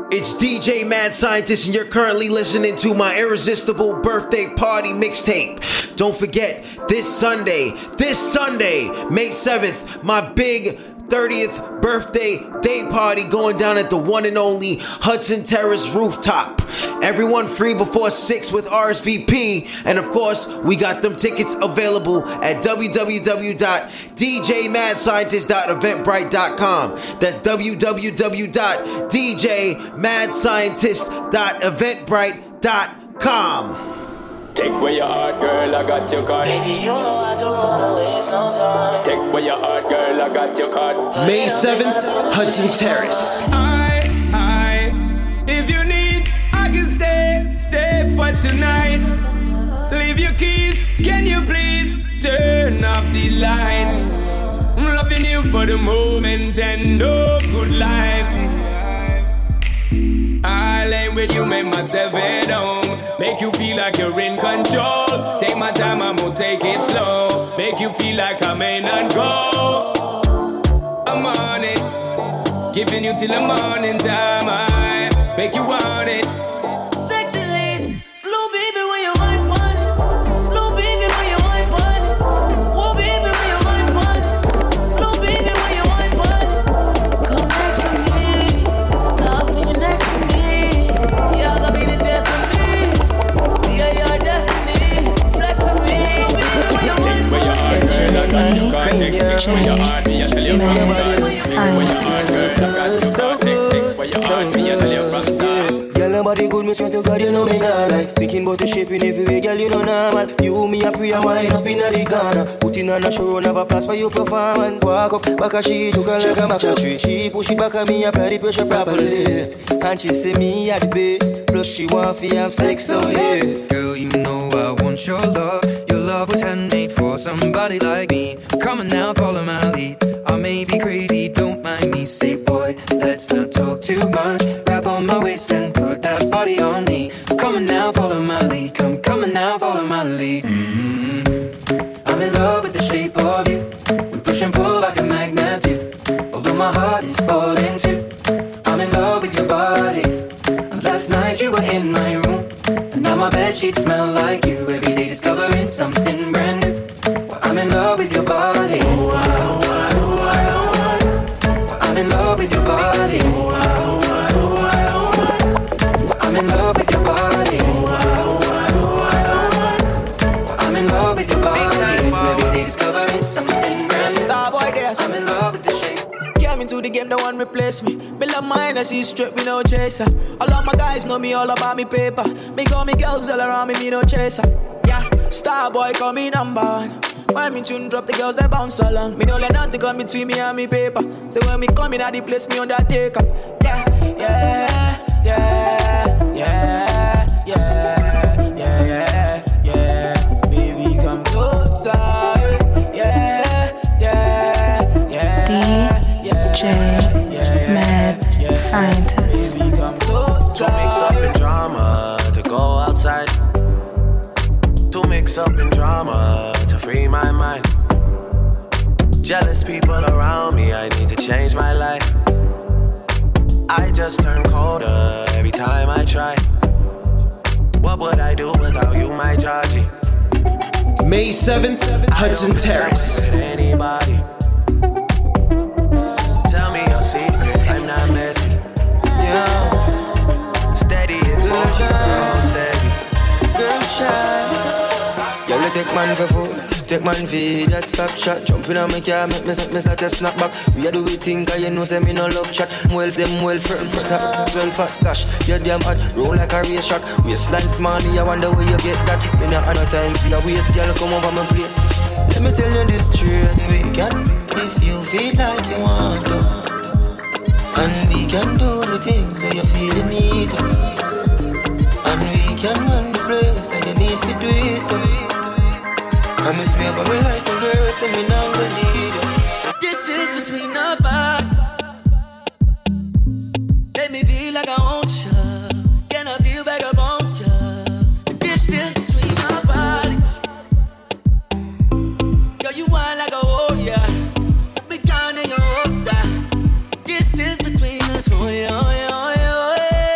It's DJ Mad Scientist, and you're currently listening to my irresistible birthday party mixtape. Don't forget, this Sunday, May 7th, my big 30th birthday day party going down at the one and only Hudson Terrace rooftop. Everyone free before 6 with RSVP. And of course, we got them tickets available at www.djmadscientist.eventbrite.com. That's www.djmadscientist.eventbrite.com. Take away your heart, girl, I got your card. Baby, you know I don't wanna waste no time. Take away your heart, girl, I got your card. May 7th, Hudson Terrace. If you need, I can stay for tonight. Leave your keys, can you please turn off the lights? I'm loving you for the moment and no good life. I lay with you, make myself at home. Make you feel like you're in control. Take my time, I'm gonna take it slow. Make you feel like I may not go. I'm on it, giving you till the morning time. I make you want it. Sexy ladies, slow baby when you wine fun. Slow baby when you wine fun. Whoa baby when you wine fun. Slow baby when you wine fun. Come next to me, love when you're next to me. Yeah, I'll be the death of me. Yeah, your destiny. Flex to me. Slow baby when you wine fun. Girl, nobody good, me swear to God, you know me not like. Thinking about the shaping every way, girl, you know normal. You, me, a pray, I wind up in the corner. Putting on a show, never pass for your performance. Walk up, back a she, took her like a maca tree. She push it back at me, apply the pressure properly. And she say me at the base. Plus she want to have sex, so yes. Girl, you know I want your love. Your love was handmade for somebody like me. Come on now, follow my lead. I may be crazy, don't mind me. Say, boy, let's not talk too much. Grab on my waist and put that body on me. Come on now, follow my lead. Come on now, follow my lead. I'm in love with the shape of you. We push and pull like a magnet too. Although my heart is falling too. I'm in love with your body. And last night you were in my room. And now my bedsheets smell like you. Every day discovering something brand new. Well, I'm in love with your body. I'm in love with your body. I'm in love with your body. I'm in love with your body. Every day discovering something brand new. Starboy there. I'm in love with the shape. Came into the game, no one replace me. Me love mine, I see straight, me no chaser. All of my guys know me all about me paper. Me got me girls all around me, me no chaser. Yeah, Starboy call me number one. When me tune drop, the girls they bounce along. Me no let nothing come between me and me paper. So when me come in at the place, me undertaker. Yeah, yeah, yeah, yeah, yeah, yeah, yeah, yeah. Baby, come closer. Yeah, yeah, yeah, DJ Mad Scientist. Baby, come closer. To mix up in drama, to go outside. To mix up in drama, to free my mind. Jealous people around me, I need to change my life. I just turn colder every time I try. What would I do without you, my Georgie? May 7th, Hudson Terrace. Anybody? Tell me your secrets, I'm not messy. Yeah. Steady and full, girl, steady. Girl, shine. Girl, you take man for food. Take man for that stop shot. Jumping on my car, make me start a snap back. We are do we think, cause you know say me no love chat. Well firm, first up, well fat. Gosh, you're damn hot, roll like a race track. Waistline small, I wonder where you get that. Me not have no time for your waist, girl, come over my place. Let me tell you this straight. We can, if you feel like you want to. And we can do the things where you feel the need to. And we can run the place like you need to do it. Come and swear by my life, my girl, say me not gonna leave you. Distance between our bodies. Let me feel like I want you. Can I feel back up on you? Distance between our bodies. Girl, you want like a warrior. We gone in your holster. Distance between us, oh yeah, oh yeah, oh yeah, oh yeah.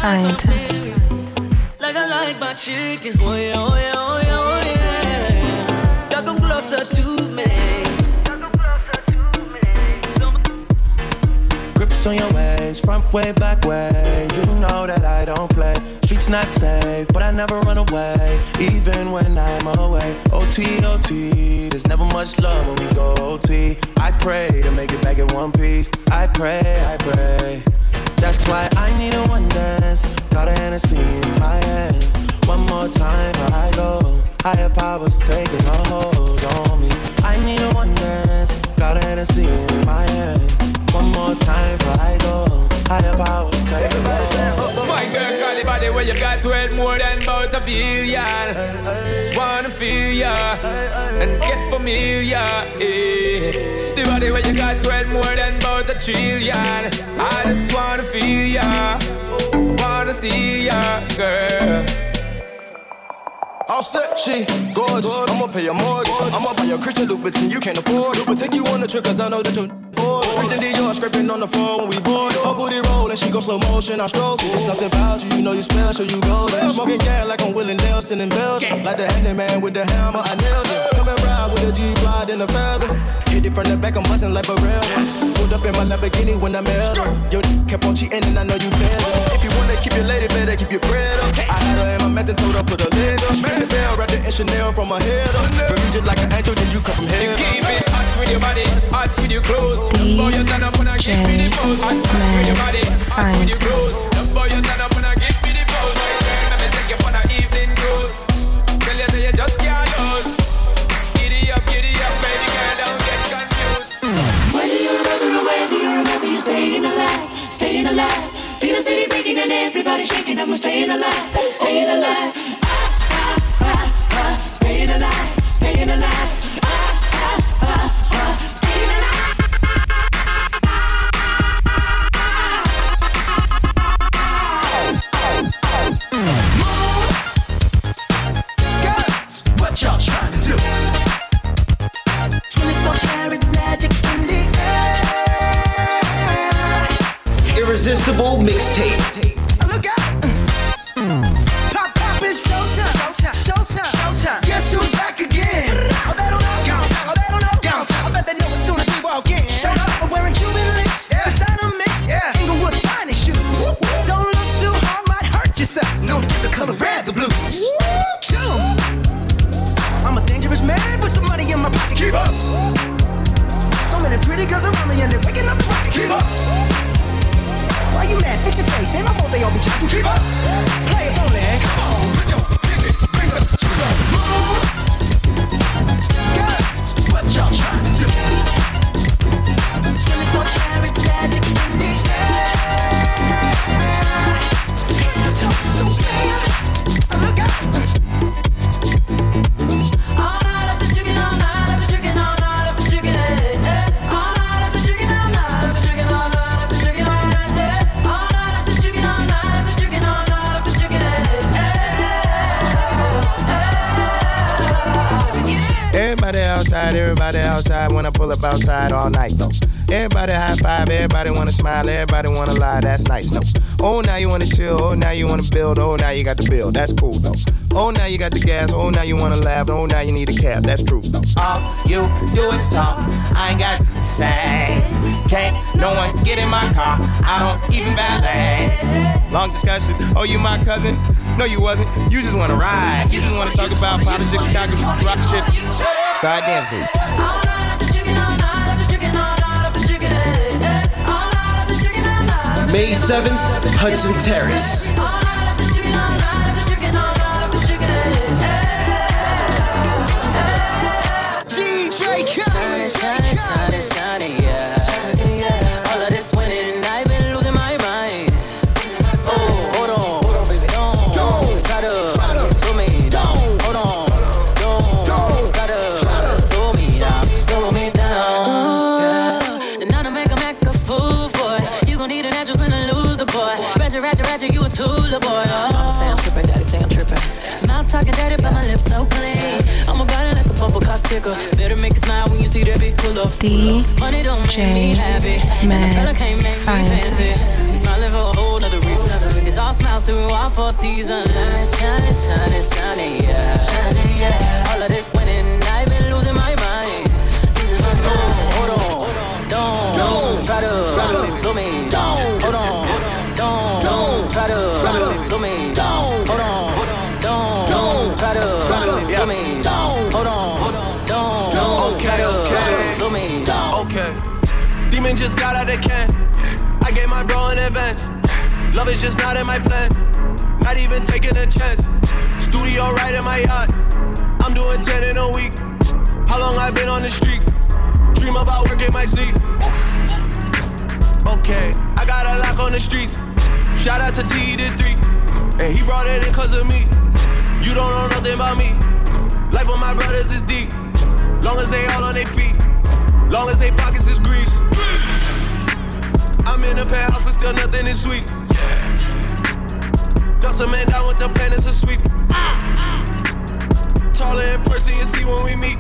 Scientist. Like I like my chicken. Oh yeah, oh yeah, oh yeah, oh yeah. Y'all come closer to me. Grips on your ways, front way, back way. You know that I don't play. Streets not safe, but I never run away, even when I'm away. OT, OT, there's never much love when we go OT. I pray to make it back in one piece. I pray, I pray. That's why I need a one dance. Got a Hennessy in my hand. One more time before I go. Higher powers taking a hold on me. I need a one dance. Got a Hennessy in my hand. One more time before I go. Higher powers taking a hold. My girl, call the body where you got to it more than about a billion. Just wanna feel ya and get familiar. The body where you got to it more than about a trillion. I just wanna feel ya, wanna see ya, girl. All set, she gorgeous. I'ma pay your mortgage. I'ma buy your Christian Louboutin, you can't afford it. But take you on a trip, cause I know that you're bored. Christian Dior scraping on the floor when we board. Her booty rollin', she go slow motion, I stroke it. It's something about you, you know you special, you go there. Smoking gas like I'm Willie Nelson in Belgium. Like the handyman with the hammer, I nailed it. Coming round with a G-Glide and a feather. Hit it from the back, I'm bustin' like Barreras. Pulled up in my Lamborghini when I met her. Your kept on cheating and I know you fed her. If you wanna keep your lady, better keep your bread up. I had her in my meth and told her put her leg up. Spin the bell, wrapped it in Chanel from my head up. Girl, you just like an angel, then you come from heaven. Keep it hot with your body, hot with your clothes. The boy you turn up when I give me the pose. Hot with your body, hot with your clothes. The boy you turn up when I give me the pose. Let me take you on an evening cruise. Tell you that you just can't lose. Giddy up, baby girl, don't get confused. Whether you're a brother or whether you're a mother, you're staying alive, staying alive. Feel the city breaking and everybody shaking. I'm staying alive, staying alive. Staying alive, staying alive. Irresistible mixtape. Look out! Pop, it's showtime. Guess who's back again? Oh, they don't know. I bet they know as soon as we walk in. Shut up, I'm wearing Cuban links. Designer mix. Inglewood's finest shoes. Don't look too hard, might hurt yourself. No, the color red, the blues. I'm a dangerous man with some money in my pocket. Keep up. So many pretty girls around me and they're waking up rocket. Keep up. Why you mad? Fix your face. Ain't my fault they all be jacking. Keep up. Players only. Come on, put your pinky rings up to the moon. Girls, what y'all trying to do? 24 karat magic in the air. The talk is so bad. Look out. All night I've been drinking, all night I've been drinking, all night I've been drinking. All night I've been drinking, all night I've been drinking, all night I've been drinking. Everybody outside when I pull up outside all night though. Everybody high five, everybody wanna smile, everybody wanna lie, that's nice though. Oh, now you wanna chill, oh, now you wanna build, oh, now you got the bill, that's cool though. Oh, now you got the gas, oh, now you wanna laugh, oh, now you need a cab, that's true though. All you do is talk, I ain't got to say. Can't no one get in my car, I don't even valet. Long discussions, oh, you my cousin? No, you wasn't, you just wanna ride. You just wanna talk about politics, Chicago, rock shit. Side dancing. May 7th, Hudson Terrace. DJ Khaled. Shining, yeah. All of this winning, I've been losing my mind. Oh, hold on, baby, don't try to slow me down. Hold on, don't try to slow me down. Then now to make a fool for it. You gon' need an actress when I lose the boy. Ratchet, you a tool, boy. Mama say I'm trippin', daddy say I'm trippin'. Mouth talking dirty, but my lips so clean. I'm about it like a bumper car sticker. Better make it smile when you see that big pull up. Money don't make me happy, and the fella can't make me fancy. We smiling for a whole nother reason. It's Our smiles through our 4 seasons. Shining, shining, shining, yeah. Shining, yeah. All of this winning, I've been losing my mind. Losing my mind. Hold on, don't try to blow me. Hold on, don't try to blow me. Hold on, don't try to blow me. Hold on, don't try to blow me. Okay, demon just got out of can. I gave my bro an advance. Love is just not in my plans. Not even taking a chance. Studio right in my yacht. I'm doing 10 in a week. How long I been on the street? Dream about work in my sleep. Okay, I got a lock on the streets. Shout out to T did 3. And he brought it in cause of me. You don't know nothing about me. Life of my brothers is deep. Long as they all on their feet. Long as they pockets is grease. I'm in a penthouse but still nothing is sweet. Dust a man down with the pen, it's a sweep. Taller in person, you see when we meet.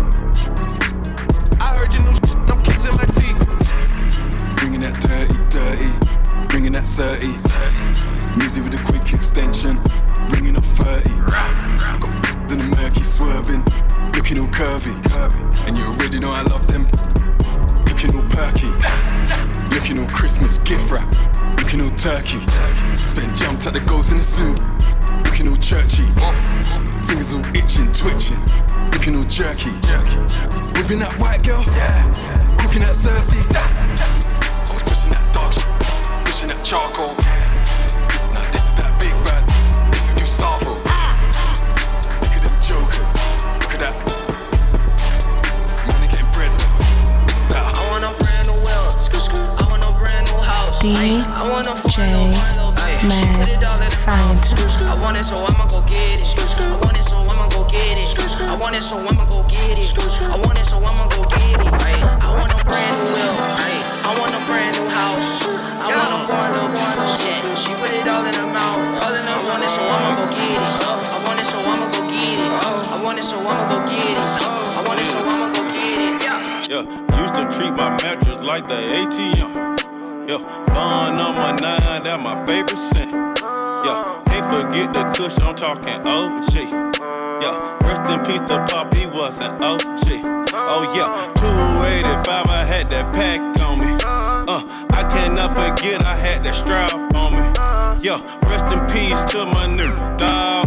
I heard your new I'm kissing my teeth. Bringing that dirty, bringing that 30. Music with a quick extension, bringing up 30. I got in the murky swerving, looking all curvy. And you already know I love them. Looking all perky, looking all Christmas gift wrap. Looking all turkey. Spent jumped at the goals in the suit. Looking all churchy. Fingers all itching, twitching. Looking all jerky. Whipping that white girl. Cooking that Cersei. I was pushing that dog shit. Pushing that charcoal. Now this is that big bad. This is Gustavo. Look at them jokers. Look at that. Money getting bread now. This is that. I want a brand new wheel. I want a brand new house. DJ Mad Scientist. I want it, so I'ma go get it. I want it, so I'ma go get it. I want it, so I'ma go get it. I want it, so I'ma go get it. I want a brand new wheel. I want a brand new house. I want a foreign shit. She put it all in her mouth. I want it, so I'ma go get it. I want it, so I'ma go get it. I want it, so I'ma go get it. I want it, so I'ma go get it. Yeah, used to treat my mattress like the ATM. Yeah, Dawn number 9, that's my favorite scent. Yeah, can't forget the kush, I'm talking OG. Yeah, rest in peace to Pop, he was an OG. Oh yeah, 285, I had that pack on me. I cannot forget I had that strap on me. Yeah, rest in peace to my new dog.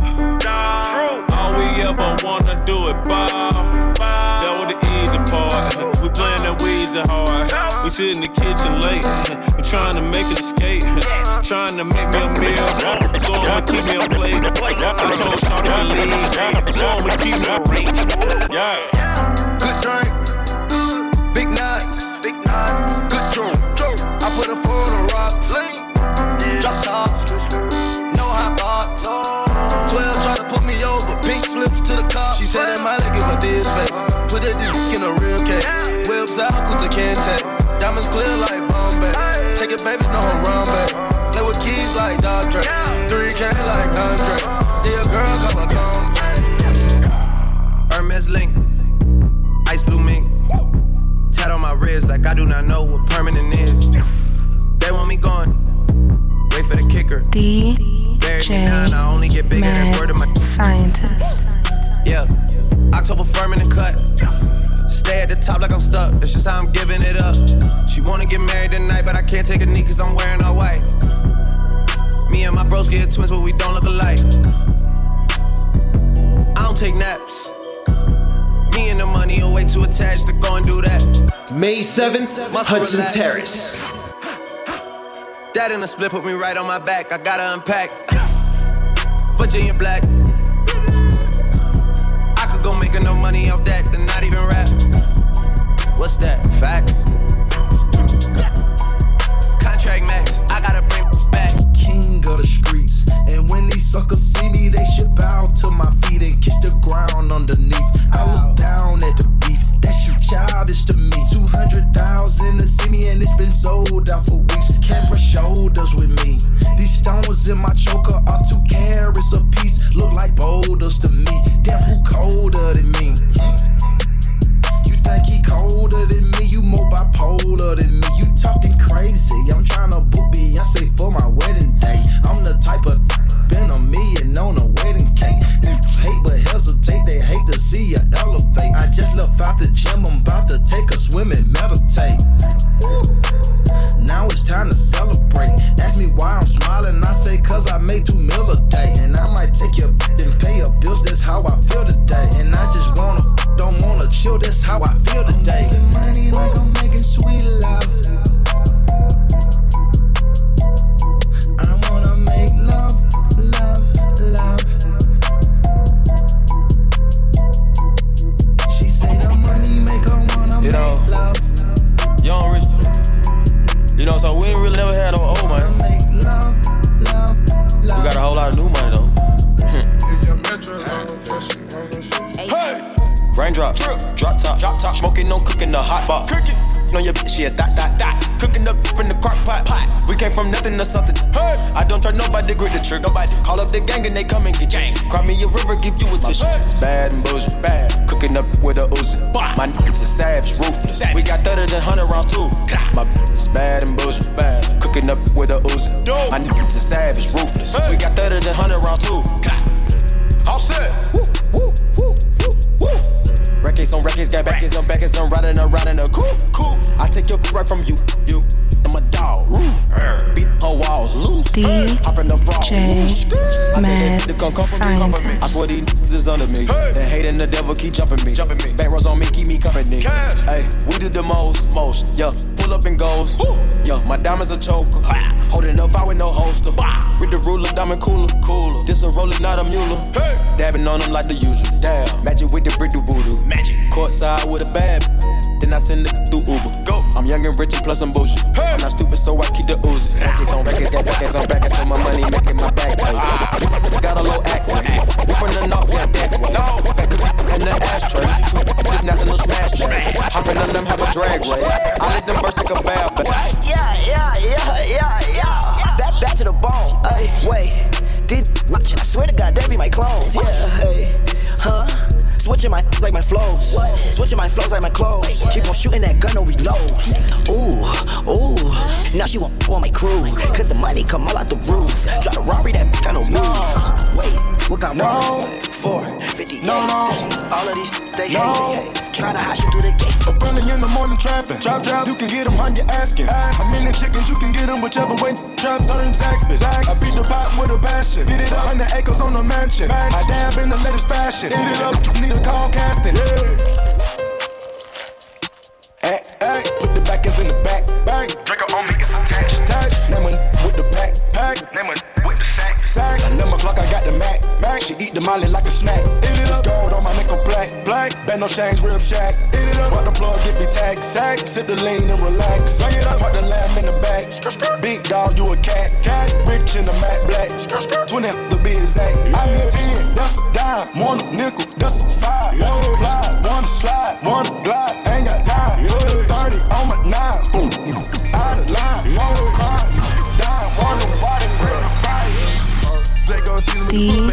All we ever wanna do is ball. That was the easy part. We playing that Weezy hard. We sit in the kitchen late. We trying to make an escape. Trying to make me a meal. So I'ma keep me a plate. I told Shawty to leave. So I'ma keep me a rate. Yeah. Good drink. Big nights. Good drink. I put a foot on the rocks. Drop top. No hot box. 12 try to put me over. Pink slips to the cop. She said that my leg give her this face. Put that dick in a real cage. Whips out, Kuta Kente. Diamonds clear like Bombay. Take it, babies, no her run back. Play with keys like Dr. 3K like Andre. Yeah, girl, call her come. Hermes link. Ice blue mink. Tat on my wrist like I do not know what permanent is. They want me gone. Wait for the kicker. DJ I only get bigger, that's word of my Scientist. Yeah, October firm in the cut. Stay at the top like I'm stuck, that's just how I'm giving it up. She wanna get married tonight, but I can't take a knee cause I'm wearing all white. Me and my bros get twins, but we don't look alike. I don't take naps. Me and the money are way too attached to go and do that. May 7th, Hudson relax. Terrace. That in a split put me right on my back, I gotta unpack. Virginia Black. I could go make enough money off that to not even rap. What's that? Facts. Contract max, I gotta bring back. King of the streets, and when these suckers see me, they should bow to my feet and kiss the ground underneath. I look down at the beef, that shit childish to me. 200,000 to see me, and it's been sold out for weeks. Can't brush shoulders with me. These stones in my choker are 2 carats a piece. Look like boulders to me. Damn, who colder than me? You think he colder than me? You more bipolar than me. You talking crazy? I'm trying to book Beyonce for my wedding day. I'm the type she a dot. Cooking up in the crock pot. We came from nothing to something. Hey. I don't turn nobody, grip the trick. Nobody call up the gang and they come and get gang. Cry me a river, give you a tissue. It's bad and bullshit. Bad. Cooking up with a Uzi. My niggas is savage, ruthless. We got 30s and 100 rounds too. My is bad and bullshit. Bad. Cooking up with a Uzi. My niggas is savage, ruthless. We got 30s and 100 rounds too. All set. Woo. Records on records, got backers on backers. I'm riding around in a cool. I take your right from you. I'm a dog. Beat her walls loose. Hop in the frog. Mad I swear these niggas is under me. The hate and the devil keep jumping me. Back rows on me, keep me company. Hey, we do the most. Yeah, pull up and goes. Yeah, my diamonds a choker. Holding up out with no holster. With the ruler, diamond cooler. This a roller, not a mule. Dabbing on them like the usual. Damn, magic with the brick do voodoo. Courtside with a bad. Then I send it through Uber. Go. I'm young and rich and plus I'm bullshit. I'm not stupid, so I keep the Uzi. Records on records, got backers on backers, so my money making my back pay. Got a low act. We from the north, yeah, that way. In the ashtray, just national smash tray. Hopping on them, have a drag race. I let them burst like a bad back. Yeah. Back to the bone. Wait, did watching? I swear to God, they be my clones. Yeah, Switching my like my flows. Switching my flows like my clothes. Keep on shooting that gun, no reload. Ooh. Now she want my crew. Cause the money come all out the roof. Drive a Rari, that got no roof. Wait, what got wrong? 450. No. All of these, they hate. Try to hide you through the gate. Up early in the morning trapping. Drop, you can get them on your asking. I'm in the chickens, you can get them whichever way. Trap turn Zaxby's. I beat the pot with a passion. Beat it 100 acres on the mansion. I dab in the latest fashion. Eat it up, need a call casting. Hey, put the backers in the back. Drinker on me, it's attached. Name with the pack. Name with the sack. 11 o'clock, I got the Mac. She eat the molly like a snack. Eat it up, gold on my nickel black. Band no change, rib shack. Eat it up, what the plug, get me tagged. Sip the lean and relax. Bring it up, put the lamb in the back. Big dog, you a cat. Rich in the matte black. 20 the be exact. I need 10, that's a dime. One nickel, that's a 5. One fly, one slide, one glide. Ain't got time. 30 on my 9. Out of line, one crime. Dime, one the body, break the fire. DJ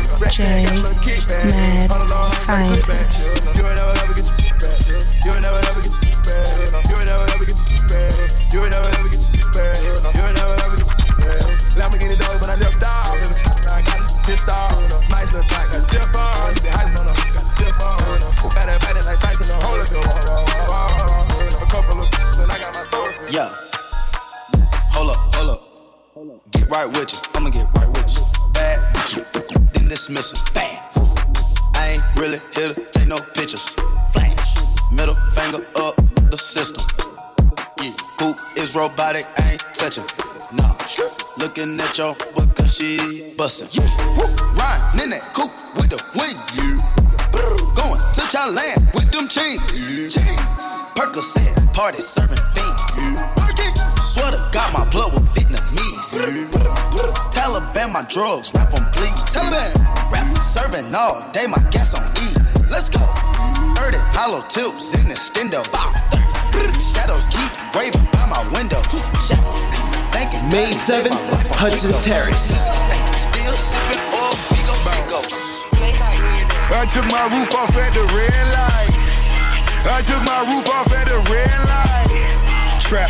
Mad Scientist. You will never ever get better. You will never ever get better. You will never ever get better. You will never ever get better. You will never ever get better. Lamborghini dope, but I never stop. I got pissed off. Nice little thing, got stiff on. The ice on them, got stiff on. Better like Tyson on. Hold up, a couple of and I got my soul. Yeah. Hold up. Get right with you. I'ma get right with you. Bad bitch, then dismiss it. Bam. I ain't really here to take no pictures. Flash. Middle finger up the system. Yeah. Poop is robotic, I ain't touching. Nah. Looking at your book cause she bustin'. Yeah. Riding in that coupe with the wings. Yeah. Going to Thailand with them chains. Yeah. Percocet, party serving fiends. Yeah. Swear to God, my blood with Vietnamese. Taliban, my drugs, rap on please. Taliban, rap serving all day, my gas on E. Let's go. 30 hollow tips in the stendo. Shadows keep raving by my window. May 7th, Hudson Terrace. Still sipping oil, Bigo. I took my roof off at the red light. I took my roof off at the red light. Trap.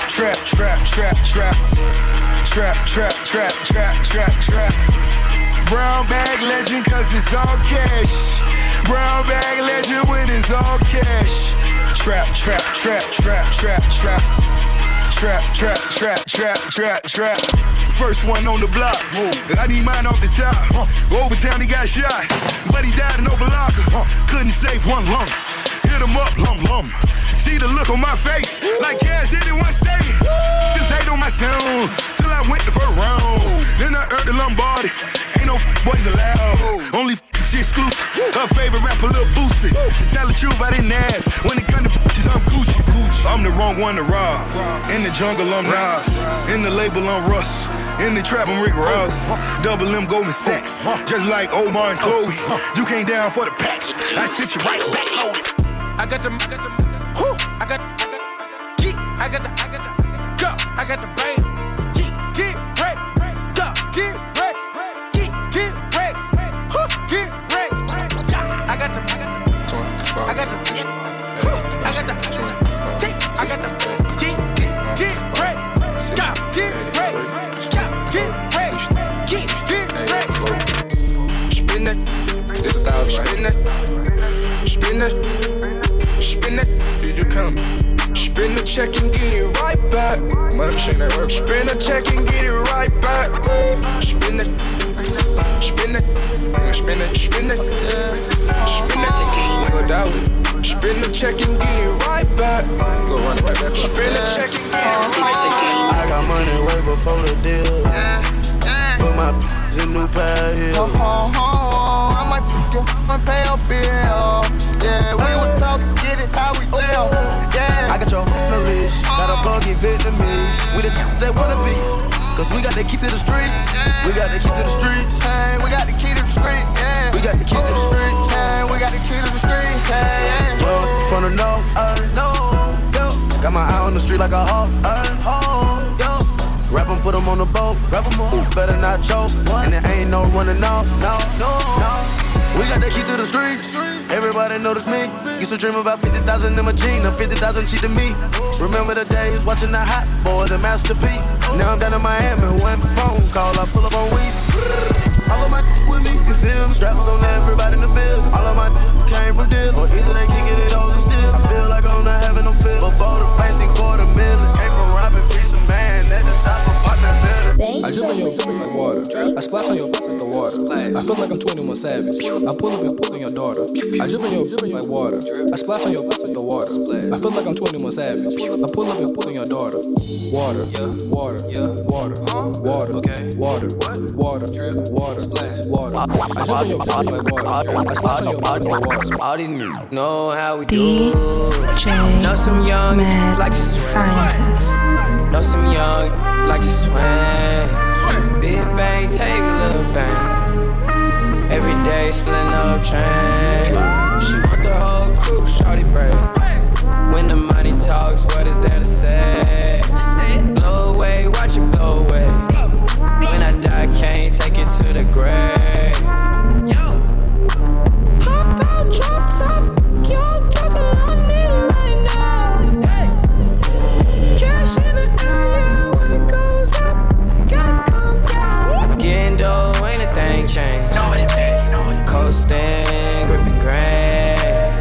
Brown bag legend cause it's all cash. Brown bag legend when it's all cash. Trap. First one on the block. I need mine off the top. Overtown he got shot, but he died in Opa-locka. Couldn't save one lump. Hit him up, lum. See the look on my face, like Cash did in one state. Just hate on my sound, till I went the first round. Then I earned the Lombardi, ain't no boys allowed. Only she exclusive, her favorite rapper Lil Boosie. To tell the truth, I didn't ask, when it come to bitches, I'm Gucci. I'm the wrong one to rob, in the jungle I'm Nas, in the label I'm Russ, in the trap I'm Rick Ross. Double M Goldman Sachs, just like Omar and Chloe. You came down for the patch, I sit you right back loaded. I got the I got the go. I got the brain. Get wrecked. Go. Get wrecked. Get wrecked. Get wrecked. I got the. I got the. I got the. I got the. Get wrecked. Go. Get wrecked. Get wrecked. Get wrecked. Spin that. This 1,000. Spin that. Spin that. Spin that. Did you count? Spin the check and get it right back. Spin the check and get it right back. Spin it. Spin it. Spin it. Spin it. Spin it. Go down with it. Spin the check and get it right back. Go run it back. Spin the check and get it right back. I got money way before the deal. Put my in new pair of heels. I might pay a bill. Yeah, we would talk, get it how we live. Yeah, I got your knowledge, got a buggy Vietnamese. We the that wanna be, cause we got the key to the streets. We got the key to the streets. Hey, we got the key to the street. Yeah, we got the key to the streets. Hey, we got the key to the street. Hey, yeah. From the north, yo. Got my eye on the street like a hawk, yo. Rap 'em, put 'em on the boat. Rap 'em on, better not choke. And there ain't no running off, no. We got the key to the streets. Everybody notice me. Used to dream about 50,000 in my jeans. Now 50,000 cheap to me. Remember the days watching the Hot Boys and Master P. Now I'm down in Miami. One phone call, I pull up on Weezy. All of my with me, you feel me? Straps on everybody in the building. All of my came from deal. Or either they kick it or still. I feel like I'm not having no feel. Before the facing $250,000. Came from robbing piece of man at the top of apartment building. I jump in your drip like water. I splash on your bitch with the water. I feel like I'm 21 Savage. I pull up and pull on your daughter. I jump in your drip like water. I splash on your bitch with the water. I feel like I'm 21 Savage. I pull up and pull on your daughter. Water, water, water, water, okay, water, water, drip, water, splash, water. I jump in your drip like water. I splash on your bitch with the water. All these niggas know how we do. DJ Know some young Mad like to swim. Scientist. Know some young like to swim. Big bang, take a little bang. Every day splitting up train. She want the whole crew, shawty brave. When the money talks, what is there to say? Blow away, watch it blow away. When I die, can't take it to the grave. Hop out, drop top, y'all talk a lot, need it right now. Cash in the area when it goes up, gotta come down. Getting dough, ain't a thing changed. Coasting, gripping grain.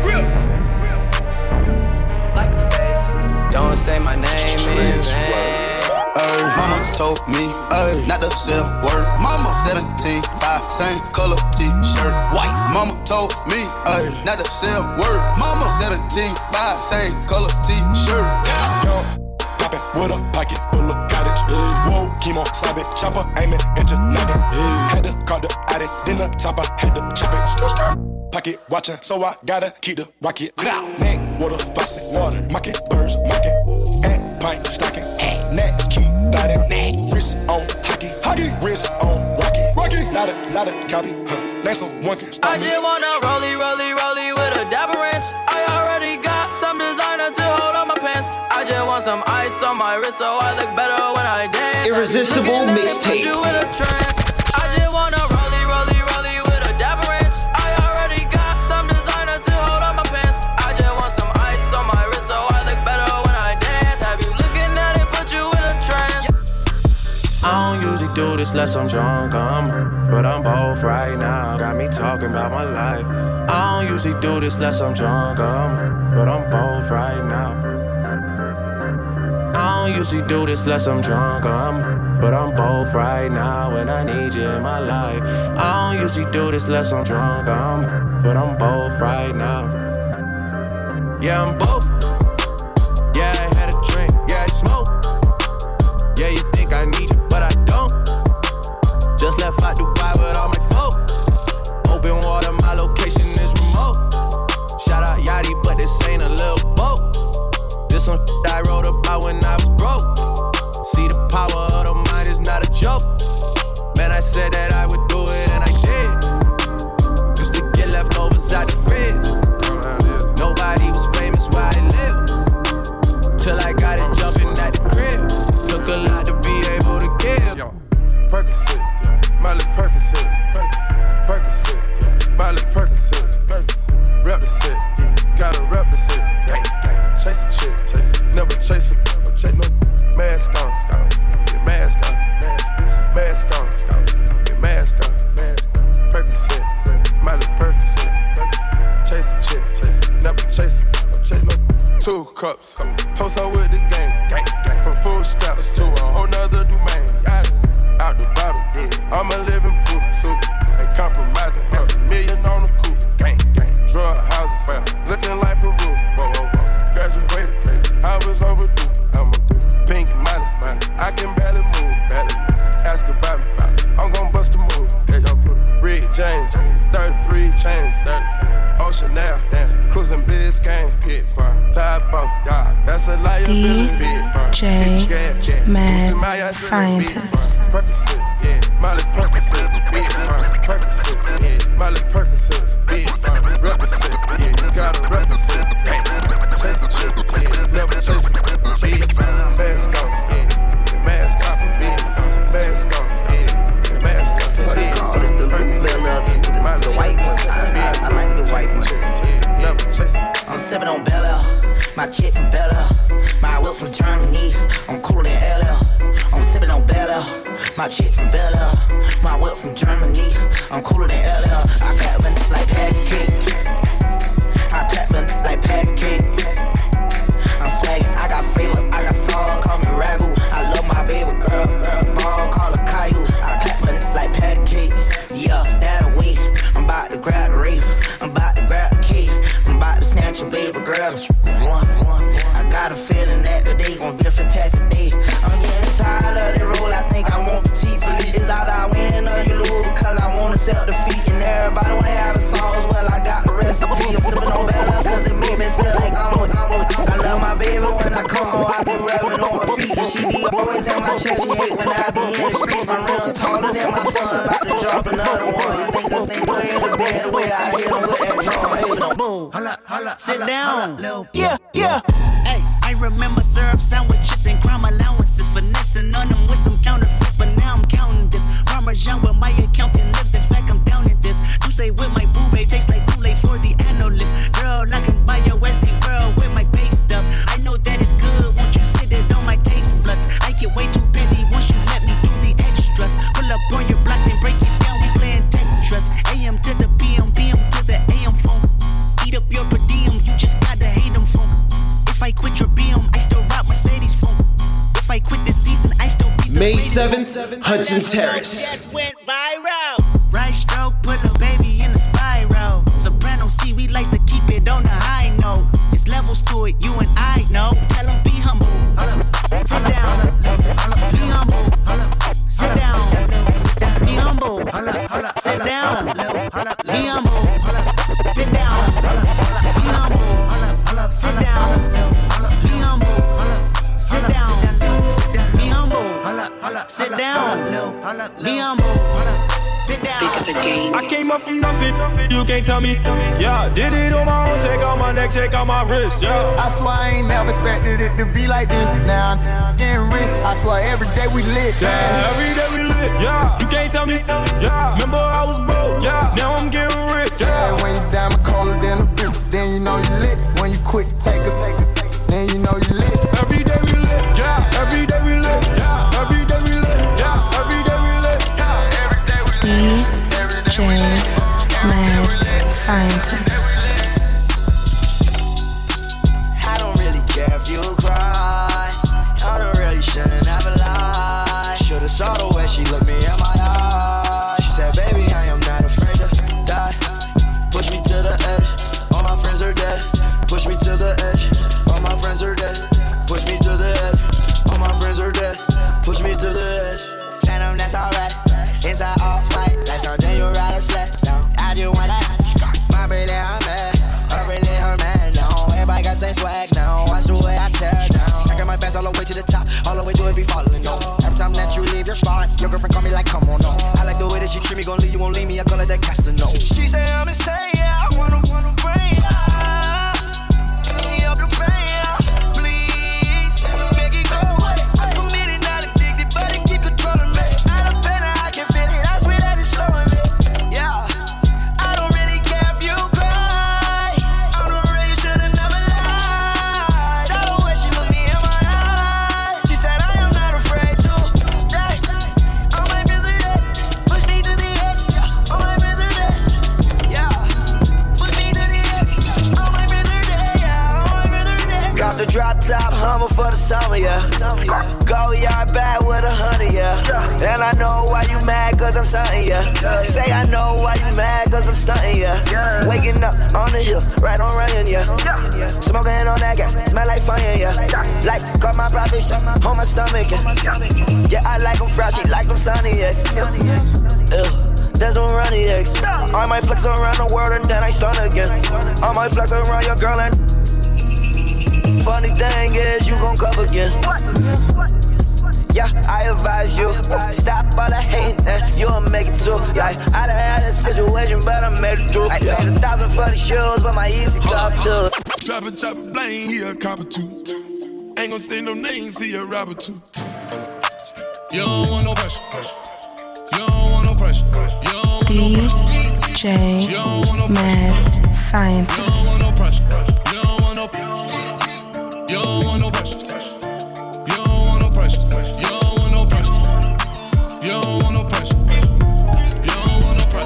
Like a face. Don't say my name in vain. Mama told me, not to sell word. Mama 17.5, same color t-shirt, white. Mama told me, not to sell word. Mama 17.5, same color t-shirt. Young, poppin' with a pocket full of cottage. Whoa, chemo, slap it, chopper, aim it, engine, nothing. Had to call the addict, then the top, I had to chip it. Pocket watching, so I gotta keep the rocket. Neck, water, faucet, water, market, birds, market. And pint, stocking, next, keep biting. Wrist on hockey, wrist on rocky. Lot of copy, name someone can stop me. I just wanna rollie with a dapper ranch. I already got some designer to hold on my pants. I just want some ice on my wrist so I look better when I dance. Irresistible mixtape. I just wanna rollie with a dapper ranch. I already got some designer to hold on my pants. I just want some ice on my wrist so I look better when I dance. Have you looking at it, put you in a trance? I don't usually do this unless I'm drunk, but I'm both right now. Got me talking about my life. I don't usually do this unless I'm drunk, but I'm both right now. I don't usually do this unless I'm drunk, but I'm both right now and I need you in my life. I don't usually do this unless I'm drunk, but I'm both right now. Yeah, I'm both. Yeah, I had a drink, yeah, I smoke. Yeah, you think I need you, but I don't. Just left out Dubai with all my folk. Open water, my location is remote. Shout out Yachty, but this ain't a little boat. This one I wrote about when I was broke. See, the power of the mind is not a joke. Man, I said that I would do it and I did. Used to get leftovers out the fridge. Nobody was famous, why I cups. Toast up with the gang. From full steps to a whole nother domain. Out the bottle, I'm a living proof. Super, ain't compromising. $500,000 on the coupe. Drug houses, looking like Peru. Graduated, I was overdue. I'm a dude. Pink money, I can barely move. Ask about me, I'm gon' bust a move. Red James, 33 chains, 33. Ocean now, cruising Biscayne, hit fire. Top off, that's a liability. DJ Mad Scientist. Molly Percocet, big fire. Percocet, Molly Percocet, big fire. Represent, you gotta represent. Chase a chick, never chase a big fire. Mask off, mask off, big fire. Mask off, mask off. What they call this, the white one. I like the white one. I'm sipping on Bel Air, my chick from Bel Air, my whip from Germany. I'm cooler than LL. I'm sipping on Bel Air, my chick from Bel Air, my whip from Germany. I'm cooler than LL. I clap them like pancake. I clap them like pancake. I'm swaggin', I got flavor, I got salt, call me Ragu. I love my baby girl, ball, call her Caillou. I clap them like pancake. Yeah, that away. I'm about to grab the reef, I'm about to grab the key, I'm about to snatch your baby girl. I got a feeling that today gon' be a fantastic day. I'm getting tired of the roll, I think I want petite feet. It's either I win or you lose, because I wanna sell defeat. And everybody wanna have the songs, well I got the recipe. I'm sipping on Bella, cause it make me feel like I love my baby when I come home, I be rubbing on her feet. And she be always in my chest, she hate when I be in the street. My real taller than my son, about to drop another one. You think way in the bed, the way I hit him with that drum. Hey, no. Boom, holla, sit down. Yeah. Hey, I remember syrup sandwiches and crime allowances, finessing on them with some counterfeits, but now I'm counting this. Parmesan with my accountant lips, in fact I'm down in this. You say with my boo babe, tastes like Kool-Aid for the analyst. Girl, I can buy your Westie world with my base stuff. I know that it's good, won't you sit it on my taste buds? I get way too petty once you let me do the extras. Pull up on your block and break it down, we playing Tetris. AM to the PM, PM to the AM phone. Eat up your per diem, you just gotta hate them phone. If I quit your BM, I still rock Mercedes phone. If I quit this season, I still beat the May 7th, Hudson Terrace. Went viral. Right stroke, put a baby in a spiral. Soprano C, we like to keep it on the high note. It's levels to it, you and I know. Tell them be humble. Sit down. Be humble. Sit down. Be humble. Sit down. Be humble. Sit down. Be humble. Sit down. Be humble. Sit down. Be humble. Sit down. Be humble. Sit down. I came up from nothing, you can't tell me. Yeah, did it on my own, check out my neck, check out my wrist, yeah. I swear I ain't never expected it to be like this. Now I'm getting rich, I swear every day we lit. Yeah, every day we lit, yeah. You can't tell me, yeah. Remember I was broke, yeah. Now I'm getting rich, yeah. When you diamond colder than a bitch, then you know you lit. When you quit, take a then you know you lit. Every day we lit, yeah. Every day we lit, yeah. Every day we lit, yeah. Every day we lit, yeah. Every day we lit. DJ Mad Scientist. I don't really care if you cry. I don't really shouldn't have a lie. Should've saw the way she looked me in my eyes. She said, baby, I am not afraid to die. Push me to the edge, all my friends are dead. Push me to the edge, all my friends are dead. Push me to the edge, all my friends are dead. Push me to the edge. Phantom, that's alright. Inside all white, like something you ride a sled. No, I just wanna my really her man, her really her man. No, everybody got same swag now. Watch the way I tear down. Stacking my bands all the way to the top, all the way to it be falling. No, every time that you leave your spot, your girlfriend call me like, come on, no. I like the way that she treat me, gon' leave you, won't leave me. I call it that Casanova. She say I'm insane, yeah. I wanna bring her. Me up the brain, yeah. Please, make it go away. I'm committed, not addicted, but it keep controlling me. Out of pain, I can feel it. I swear that it's slowing me. Yeah, I don't really care if you cry. I'm the real, you should've never lied. Saw the way she looked me in my eyes. She said I am not afraid to die. I might summer, yeah. Go yard back with 100, yeah. And I know why you mad, cause I'm stunting, yeah. Say I know why you mad, cause I'm stunting, yeah. Waking up on the hills, right on running, yeah. Smoking on that gas, smell like fire, yeah. Like, got my profit shot on my stomach, yeah. Yeah, I like them fresh, she like them sunny, yes. There's no runny eggs. I might flex around the world and then I stun again. I might flex around your girl and funny thing is you gon' cover again. Yeah, I advise you, stop all the hating and you'll make it too. Like, I done had a situation, but I made it through. I paid 1,000 for the shoes, but my easy cost too. Chopper, blame, he a copper too. Ain't gon' say no names, he a robber too. You don't want no pressure. You don't want no pressure. You don't want no pressure. DJ Mad Scientist. You don't want no pressure. You don't want no pressure. You don't want no pressure. You don't want no pressure. You don't want no pressure. You don't want no pressure. You don't want no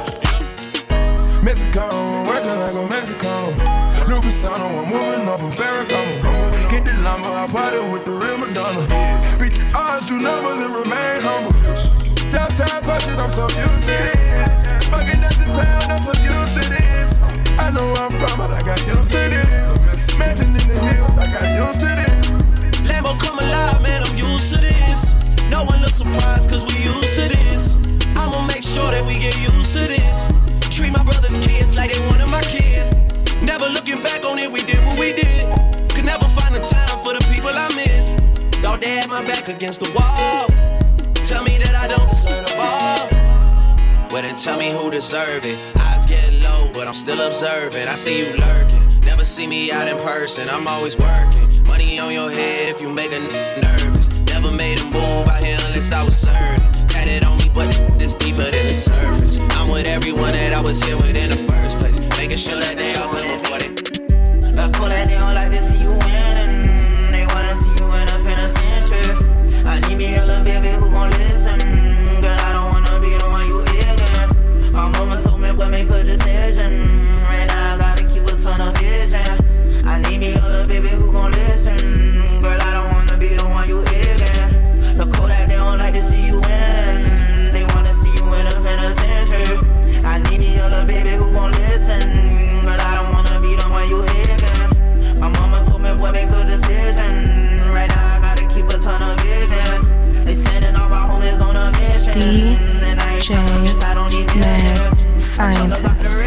pressure. Mexico, working like a Mexican. New persona, I'm moving off from Ferragamo. Get the llama, I party with the real Madonna. Beat the odds, do numbers and remain humble. Downtown punches, I'm so used to this. Smoking at the pound, I'm so used to this. I know where I'm from, but I got used to this. Mansion in the hills, I got used to this. Lambo come alive, man, I'm used to this. No one looks surprised, cause we used to this. I'ma make sure that we get used to this. Treat my brother's kids like they one of my kids. Never looking back on it, we did what we did. Could never find the time for the people I miss. Thought they had my back against the wall. Tell me that I don't deserve the ball. Well, then tell me who deserve it. Eyes getting low, but I'm still observing. I see you lurking. Never see me out in person, I'm always working. Money on your head if you make a nervous. Never made a move out here unless I was certain. Tatted on me, but it's deeper than the surface. I'm with everyone that I was here with in the first place. Making sure that they all put before they. I call that they don't like to see you winning. They wanna see you in a penitentiary. I need me a little baby who gon' listen. Girl, I don't wanna be the one you ignorant. My mama told me but make a decision. Right now I gotta keep a ton of vision. I need me a little baby who gon' listen. Girl, I don't wanna be the one you ignorant. The code that they don't like to see you winning. They wanna see you in a penitentiary. I need me a little baby who gon' listen. Girl, I don't wanna be the one you ignorant. My mama told me boy make a decision. Right now I gotta keep a ton of vision. They sending all my homies on a mission. And I ain't trying to miss, I don't need Mad Scientist.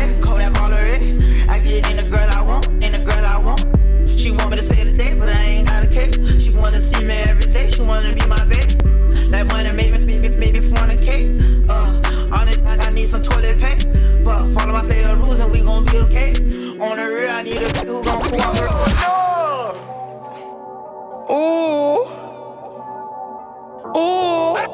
I get in the girl I want, in the girl I want. She want me to say today, but I ain't got a cake. She wanna see me every day, she wanna be my baby. That money maybe fornicate. On it, I need some toilet paper. But follow my player rules and we gon' be okay. On the real, I need a bitch who gon' cooperate. Ooh. Ooh.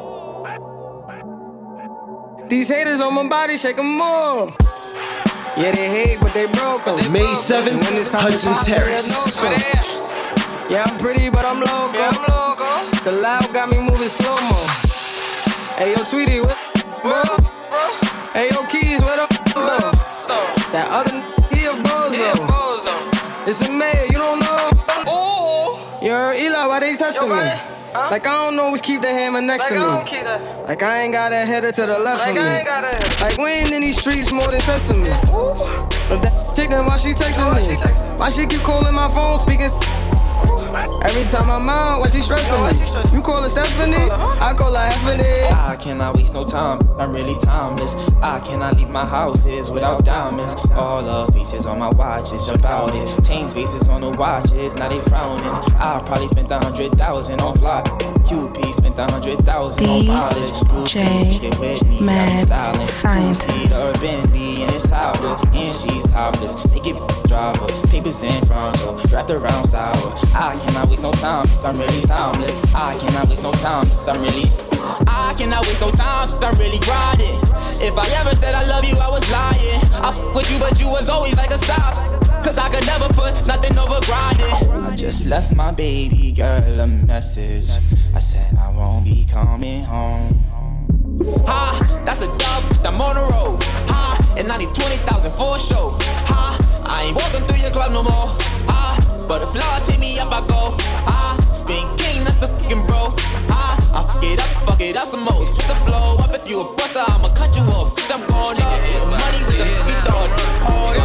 These haters on my body, shake them more. Yeah, they hate, but they broke them. May 7th, Hudson Terrace. Yeah, I'm pretty, but I'm loco. The loud got me moving slow-mo. Hey, yo, Tweety, what bro? Hey, yo, Keys, what up, bro? That other he a bozo. It's a mayor, you don't know? Yo, Eli, why they touching me? Like, I don't always keep the hammer next to me. Like, I ain't got a header to the left of me. Like, we ain't in these streets more than sesame. But that chicken, why she texting me? Why she keep calling my phone, speaking? Every time I'm out, why she stressing me? You call her Stephanie, I call her Heffany. I cannot waste no time, I'm really timeless. I cannot leave my houses without diamonds. All the faces on my watches about it. Chains faces on the watches, now they frowning. I probably spent 100,000 on fly. QP spent 100,000 on polish. DJ Mad Scientist. Her Bentley and it's topless, and she's topless. They give driver, papers in front, wrapped around sour. I cannot waste no time, I'm really timeless. I cannot waste no time, I cannot waste no time, I'm really grinding. If I ever said I love you, I was lying. I f with you, but you was always like a stop. Cause I could never put nothing over grinding. I just left my baby girl a message. I said I won't be coming home. Ha, that's a dub, I'm on the road. Ha, and I need 20,000 for a show. Ha, I ain't walking through your club no more. Ha, But if Lord hit me up, I go. Spin king, that's the fucking bro. I fuck it up some more. Switch the flow up. If you a buster, I'ma cut you off. I'm going up, getting money with the fucking dog. Hold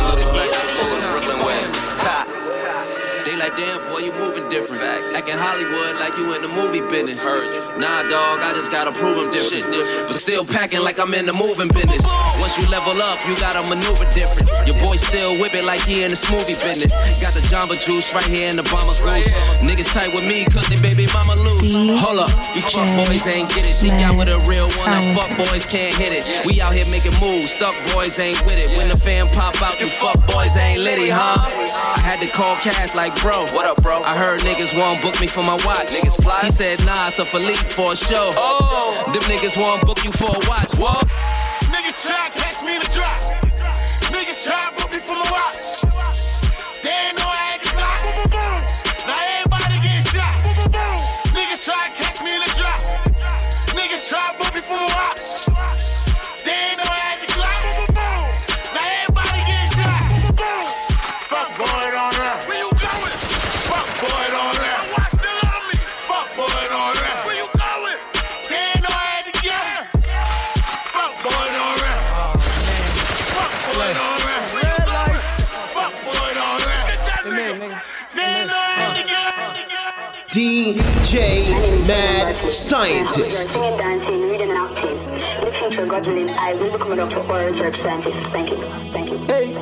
up, They like, damn, boy, you moving different. Facts. Acting Hollywood like you in the movie business. Heard you. Nah, dog, I just gotta prove I'm different. But still packing like I'm in the moving business. Once you level up, you gotta maneuver different. Your boy still whip it like he in the smoothie business. Got the Jamba Juice right here in the Bomber Goose. Niggas tight with me, cause they baby mama lose. Hold up, you fuck boys ain't get it. She got with a real one, the fuck boys can't hit it. We out here making moves, stuck boys ain't with it. When the fan pop out, you fuck boys ain't litty, huh? I had to call Cash like, bro, what up, bro? I heard niggas won't book me for my watch. Niggas fly? He said, nah, it's a Philippe for a show. Them niggas won't book you for a watch. What? Niggas try to catch me in the drop. Niggas try to book me for my watch. They ain't know I had the block. Now everybody getting shot. Niggas try to catch me in the drop. Niggas try to book me for my watch. They ain't know I had the block. Now everybody getting shot. Fuck boy, don't run. Where you going? Fuck boy, don't run. Fuck boy, don't run. Where you going? They ain't know I had the gun. Fuck boy, don't run. Fuck boy, don't run. Fuck boy, don't run. They ain't know I had the gun. DJ Mad Scientist. Reading and acting. In the future, God willing, I will become a doctor or a research scientist. Thank you. Thank you. Hey,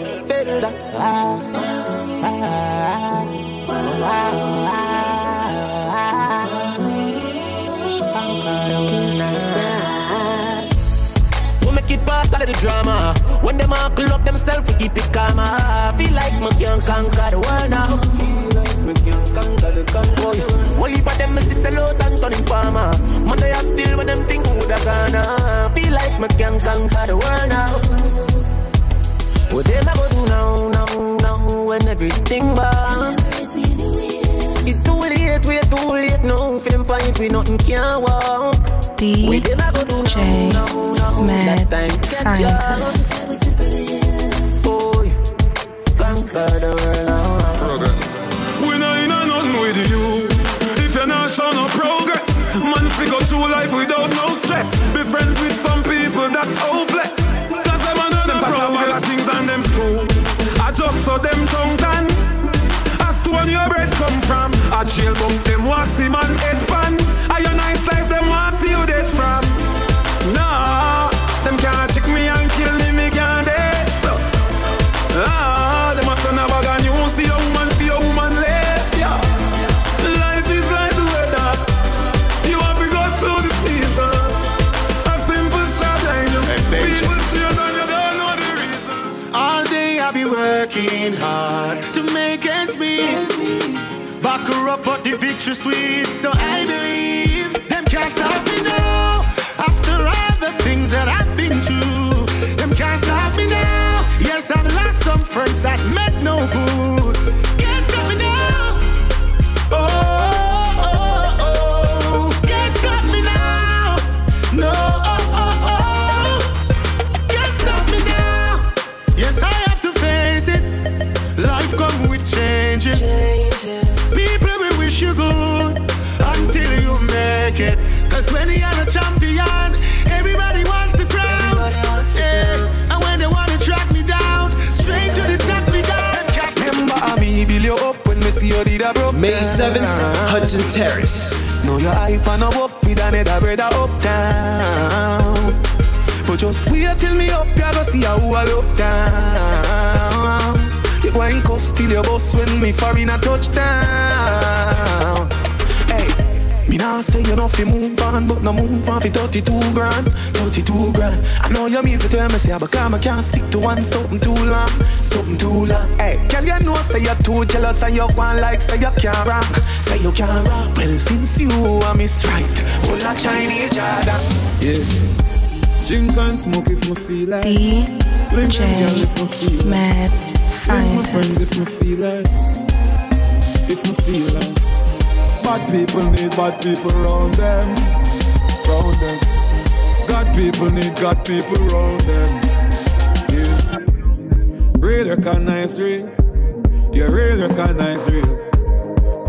we make it pass all of the drama. When them all pull up themselves, we keep it calm. I feel like me can conquer the world now. Me can conquer the convoy. One leap of them is this a lot and turning farmer. Monday I still when them think who woulda gonna. Feel like me can conquer the world now. What them I go do now, when everything bad. It's too late, we're too late now. For them fight, we nothing can walk. What them I go do now, Mad Scientist. Boy, conquer the world now. Progress. We know you know nothing with you. If you're not showing no progress, man, we go through life without no stress. Be friends with some people that's hopeless. Cause them are them progress things and them school. I just saw them tongue tan. As to when your bread come from, I chill bump them want see man head pan. Are your nice life them want see you dead from. Nah, them can't check me and kill me can't dead so. Them must have a gun news for your woman left, yeah. Life is like the weather. You have to go through the season. A simple strategy. People cheer and you don't know the reason. All day I be working hard to make ends meet. Back her up, but the victory sweet. So I believe them can't stop me now. After all the things that I've been through, them can't stop me now. Yes, I've lost some friends that meant no good. Can't stop me now. Oh, can't stop me now. No, can't stop me now. Yes, I have to face it. Life come with changes. People will wish you good until you make it. Cause when you're a champion, everybody wants the crown. Yeah. And when they want to track me down, straight to the top me down. Remember me, build you up when me see you did a broke. May 7th, Hudson Terrace. Know your hype and up with another brother uptown. But just wait till me up, you go see how I look down. You go and cuss till your boss when me foreign a touchdown. Hey, me now say you know fi move on, but no move on fi 32 grand. 32 grand. I know you mean for tell me say, but I can't stick to one something too long. Something too long. Hey, girl you know say you're too jealous and you want like say you can't rock. Say you can't rock. Well since you are miss right, pull a Chinese Jordan. Yeah. Drink and smoke if me feel like. DJ Mad Scientist. If me feel like. If me feel like. Bad people need bad people around them. Round them. God people need God people around them. Yeah. Real recognize real. Yeah, real recognize real.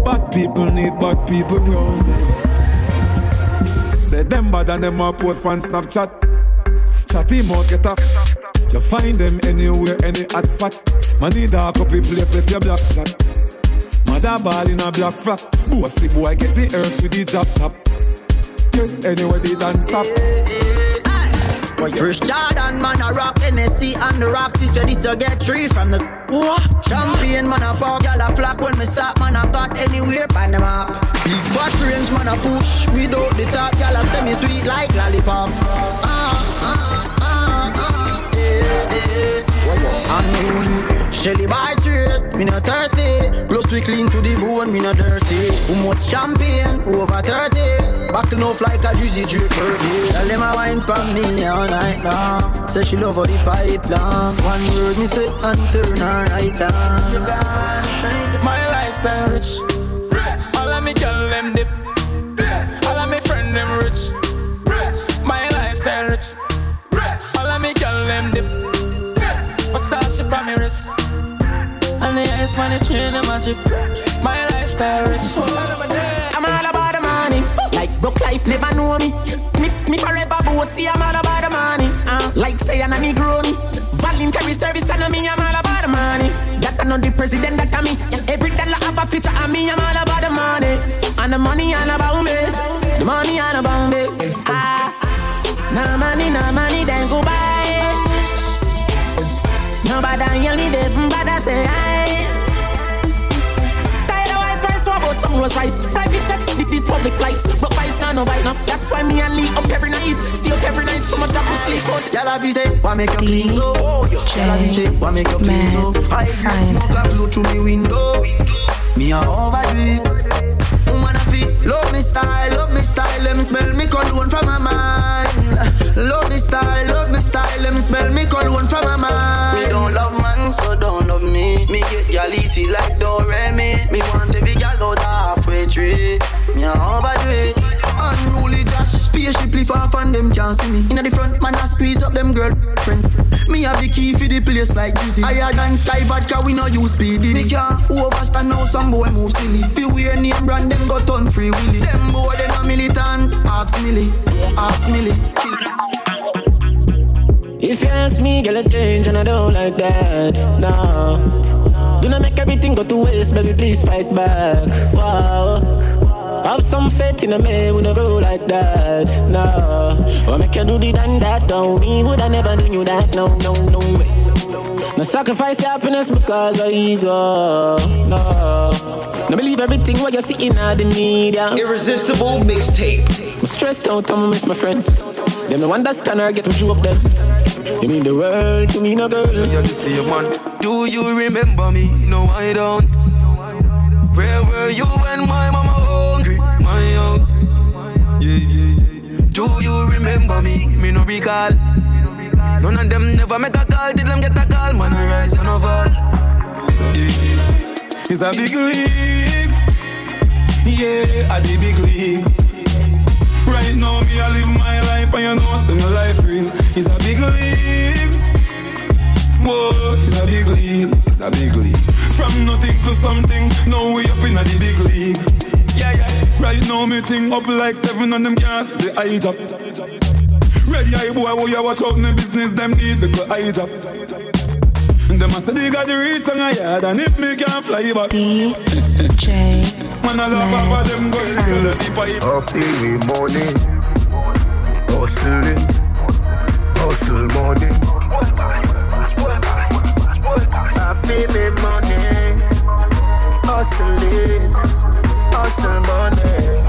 Bad people need bad people round them. Say them bad and them a post on Snapchat. Chat him out, get up. You find them anywhere, any hot spot. Man need a copy place if you black flat. Mother ball in a black flat. Bossy boy get the earth with the drop top. Anyway they don't stop. First Jordan man a rock NSC and the rocks. If you this you get 3 from the Champion man a pop, y'all a flock. When me stop man a got anywhere pan them up. Big fat range man a push. Without the top y'all a semi sweet like lollipop. Unruly, Shelly by trade, me not thirsty. Plus we clean to the bone, me not dirty. Who much champagne, over 30. Back to enough like a juicy drip per day. Tell them a wine for me all night long. Say she love how the pipe long. One word me say and turn her right on. My lifestyle rich. All of me girl them dip. All of me friend them rich. My lifestyle rich. All of me girl them dip. Versace on me wrist. And the ice money chain in my drip. My lifestyle rich. I'm all about the money. Like broke life never know me. Me forever bossy, I'm all about the money. Like say I'm a Negro. Voluntary service and me, I'm all about the money. That I know the president, that I me. Every dollar have a picture of me, I'm all about the money. And the money all about me. The money all about me. No money, then go buy. Nobody yell me this, but I say aye. Tired of white price, so about some Rolls Royce. Private jets, this public flights. But vice now, no bite now. That's why me and Lee up every night. Stay up every night, so much that we sleep on. Y'all have you say, why make you clean so? Y'all have you say, why make you clean so? I smoke and blow through me window. Me a overdo it. Woman a feel, love me style. Let me smell me cologne from my mind. Love me style. Let me smell me cologne from my mind. Me don't love man, so don't love me. Me get y'all easy like Doremi. Me want every girl out halfway tree. Me a overdo it. Unruly dash, spaceship far from them can't see me. Inna the front, man I squeeze up them girlfriend. Me have the key for the place like Dizzy. Higher than Sky Vodka, we no use PD. Me can't overstand now, some boy move silly. Fi wear name brand, them got on free willy. Them boy, them a militant. Ask Millie. If you ask me, girl, I change and I don't like that. No, do not make everything go to waste, baby, please fight back. Wow, have some faith in a man, we don't grow like that. No, or make you do the done that, don't me, would I never do you that, no way. No sacrifice your happiness because of ego, no believe everything what you see in the media. Irresistible mixtape. I'm stressed out, I'ma miss my friend. Them no understand or get me joke them. You mean the world to me, no girl. You see a man. Do you remember me? No, I don't. Where were you when my mama hungry? My out. Yeah. Do you remember me? Me no recall. None of them never make a call. Did them get a call? Man, I rise and I fall. Yeah. It's a big league. Yeah, at the big league. Right now, me I live my life and you know so my life real. It's a big league. Whoa, it's a big league. It's a big league. From nothing to something, now we up in the big league. Yeah. Right now, me thing up like 7 on them gas, the eye job. Ready eye boy, who you watch out in the business, them need the good eye jobs. And them master they got the reach on a yard, and if me can't fly back DJ man, I love how them go to the pipe. I feel me money, hustling, hustle money. I feel me money, hustling, hustle money.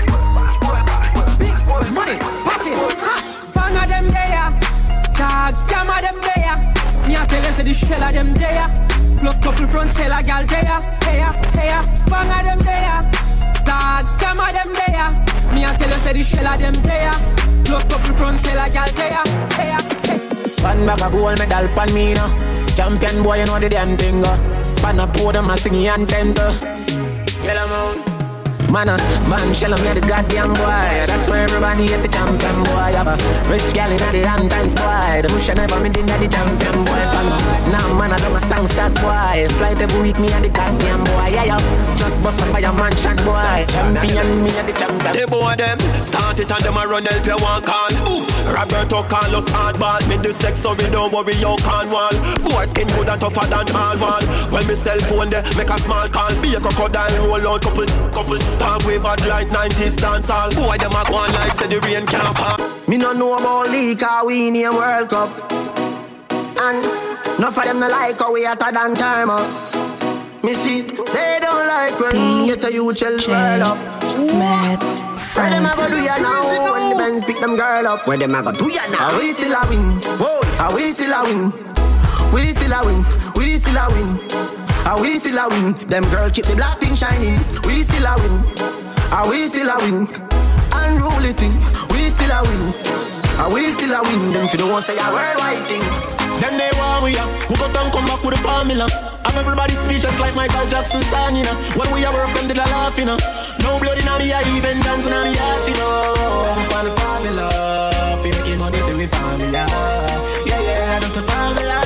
Money, pocket, bang of them there, dogs, scam of them there. Me a tell you say the shell of them there. Plus couple front seller gal there. Bang of them there. Dogs, scam of them there. Me a tell you say the shell of them there. Plus couple front seller gal there. One bag of gold medal pan me now. Champion boy, you know the damn thing. Pan a podium, I sing anthem. Yellow moon. Man, shell me the goddamn boy. That's where Everybody at the champion boy. Have a rich gal in the Hamptons boy. The bush never been in the champion boy. Now man, I don't a songsters boy. Flight every week, me at the champion boy. Yeah, just bust up by your mansion boy. Champion, me at the champion. The boy them start it and them a run help you one call. Roberto Carlos hardball. Me the sex so we don't worry you can't wall. Boy skin good and tougher than all wall. When me cell phone there make a small call. Be a crocodile roll out couple. Talk way bad like 90s dance all. Boy them a go on like say the rain can't fall. Me no know about league how we name World Cup. And none of them no like how we hotter than thermos. Me see, they don't like when get a huge shell world up. Mad Where them a go do ya now? When the bands pick them girl up. Where them a go do ya now? Are we still a win? Whoa, are we still a win? We still a win. We still a win. Are we still a win? Them girl keep the black thing shining. We still a win. Are we still a win? Unruly thing. We still a win. Are we still a win? Them you don't want say a worldwide thing. Them they want we up. We got them come back with a formula. I'm everybody speechless like Michael Jackson song, you know. When we a work, them did a laugh, you know. No blood in me, I even dance in me heart, you know. I'm for the formula. Feel like money to me formula. Yeah, that's the formula.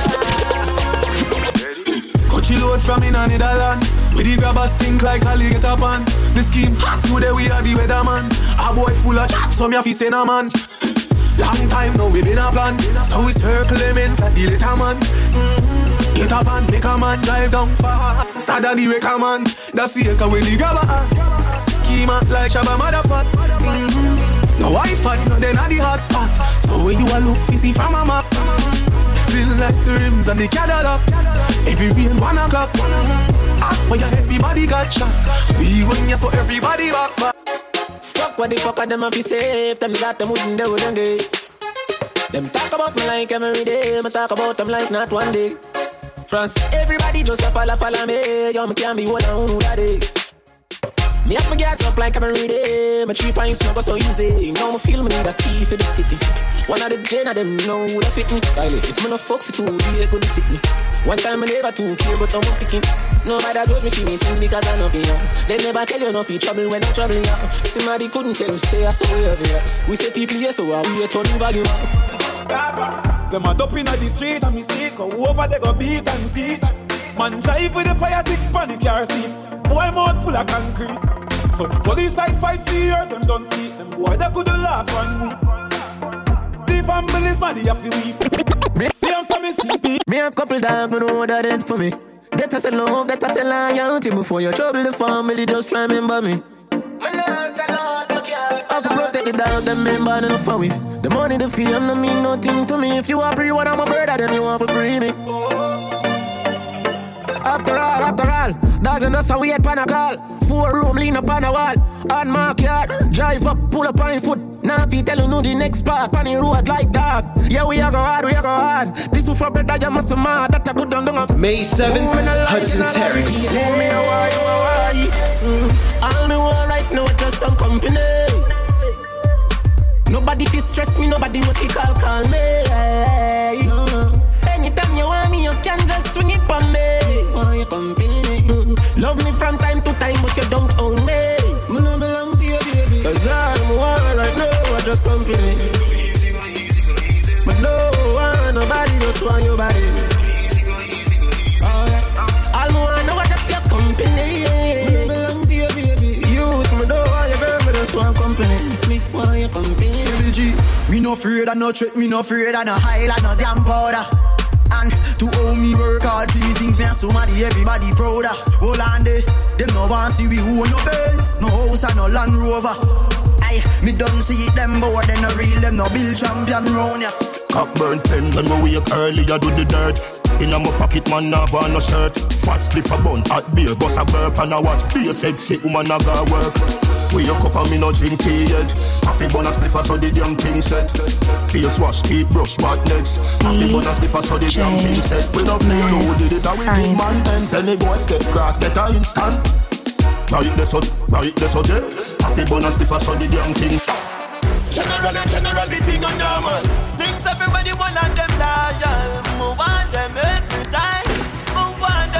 Coachy load from in a Netherland. With the grabbers think like Ali get up on. The scheme hot today we are the weatherman. A boy full of chat, so me a fi say no man. Long time now we been a plan. So we circle elements like the little man. Get up and make a man drive down far. Sada the wrecker man. That's the echo with the grabber. Schema like Shabba Motherpot. No Wi-Fi, no then at the hot spot. So when you a look fishy from a map. Still like the rims and the Cadillac. Every rain 1 o'clock. When your everybody got shot. We run ya so everybody back. Fuck what the fuck are them a fi safe. Them that them wouldn't do them day. Them talk about me like every day. Me talk about them like not one day. France, everybody just a follow me. Yo, me can't be one on who that day. Me have me get up like every day. My 3 pints never so easy. Now me feel me need a key for the city. One of the gen of them know who that fit me. Kylie, if me no fuck for 2 days, gonna sick me. One time I never too care, but I'm picking. Nobody judge me for me things because I know for you. They never tell you no for trouble when I'm troubling you. Somebody couldn't tell you stay so obvious. We say people here so we a turning value. Them a dope inna the street and me sick. Who over they go beat and teach. Man drive with the fire tick pan the car seat. Boy mouth full of concrete. So police side fight for years, them don't see. Them boy that could the last 1 week. The families man they have to weep. See I'm some sleepy. Me have couple dogs, me know what that did for me. That I say love, that I say loyalty. Before you trouble the family, just remember me. I have to protect the dog, them member enough for me. The money, the fame, no mean nothing to me. If you want free one, I'm a brother, then you want to free me. After all, dogs and us are weird pan a call. 4 room, lean up on a wall. On my yard, drive up, pull up on foot. Now if you tell you know the next part, on the road like dog. Yeah, we are go hard. This is for better, you must mad. That a good done. May 7th, Hudson Terrace. All me want right now is just some company. Nobody feel stress me, nobody will feel call me. Anytime you want me, you can just swing it for me. Oh, you company. Love me from time to time, but you don't own me. Me no belong to you, baby. Cause all me want right now is just company. But no one, nobody just want your body. Oh, yeah. All me want now is just your company. Me no belong to you, baby. You with me, don't want your girl, me just want company. Me want your company. Me no afraid of no threat, me no afraid of no high like no damn powder. And to owe me work hard for me things me and somebody everybody proud of. Hold on there, them no want see we who no Benz, no house and no Land Rover. Aye, me don't see them bored, they no real, them no build champion round ya. Cockburn pen when we wake early, I do the dirt. In a my pocket man have on no shirt. Fat spliff a bun, hot beer, bust a burp and a watch. Be a sexy woman a go work. Wake up and me no drink tea yet. Half a bun a spliff so the damn thing set. Face wash, teeth brush, what next? Half a bun a spliff so the damn thing set. We no play no did it, and we big man ten. Send me go a step cross, get a instant. Right this out, yeah. Half a bun a spliff so the damn thing. General, the thing on normal. Things everybody want and them loyal. Move on them every time.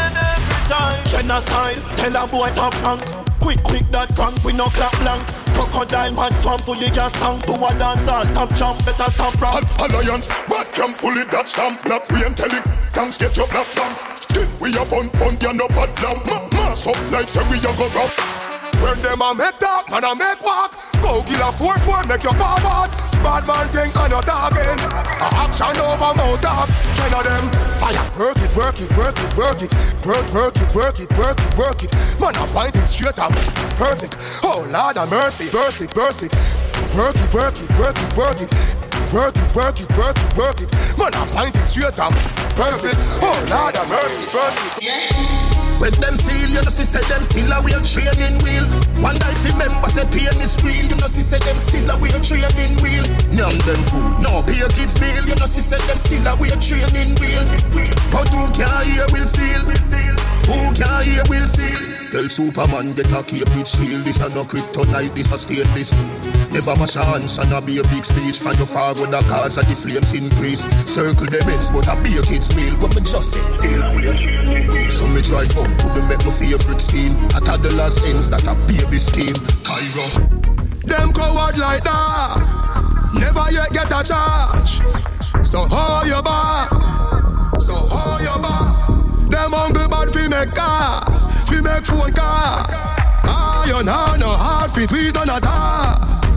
Genocide, tell a boy top rank. Quick that crank, we no clap blank. Fuck crocodile man swam fully gas tank to a dancer. Top champ better stamp rap. Alliance, bad cam fully that stamp. Black we and tele, thanks get your black down. Still we a bun, you no bad lamb. Mass up like say we a go rock. When them a make talk, man a make walk. Go kill a 4-4, make your power out. Bad man thing and not again. A action over mouth talk. China them fire. Work it, work it, work it, work it. Work it, work it, work it, work it. Man a find it straight up. Perfect. Oh Lord of mercy, mercy, mercy. Work it, work it, work it, work it. Work it, work it, work it, work it. Man a find it straight up. Perfect. Oh Lord of mercy, mercy. When them seal, you know see say them still a wheel training wheel. One day if remember say pain is real, you know see say them still a wheel training wheel. Nyam them food, no pay kids meal, you know see say them still a wheel training wheel. But who can hear will feel? Who can hear will feel? Tell Superman get a cape with shield. This a no kryptonite, this a stainless. Never mash hands and a be a big speech. From your forward the cause of the flames increase. Circle them ends but a be a kid's meal. What me just say? So me drive up to the make my favorite scene. At the last ends that a baby scheme. Cairo. Them coward like that never yet get a charge. So how you bar? So how you bar? Them hungry bad fi make car, fi make phone car. Ah, you know no hard fit we done a tar.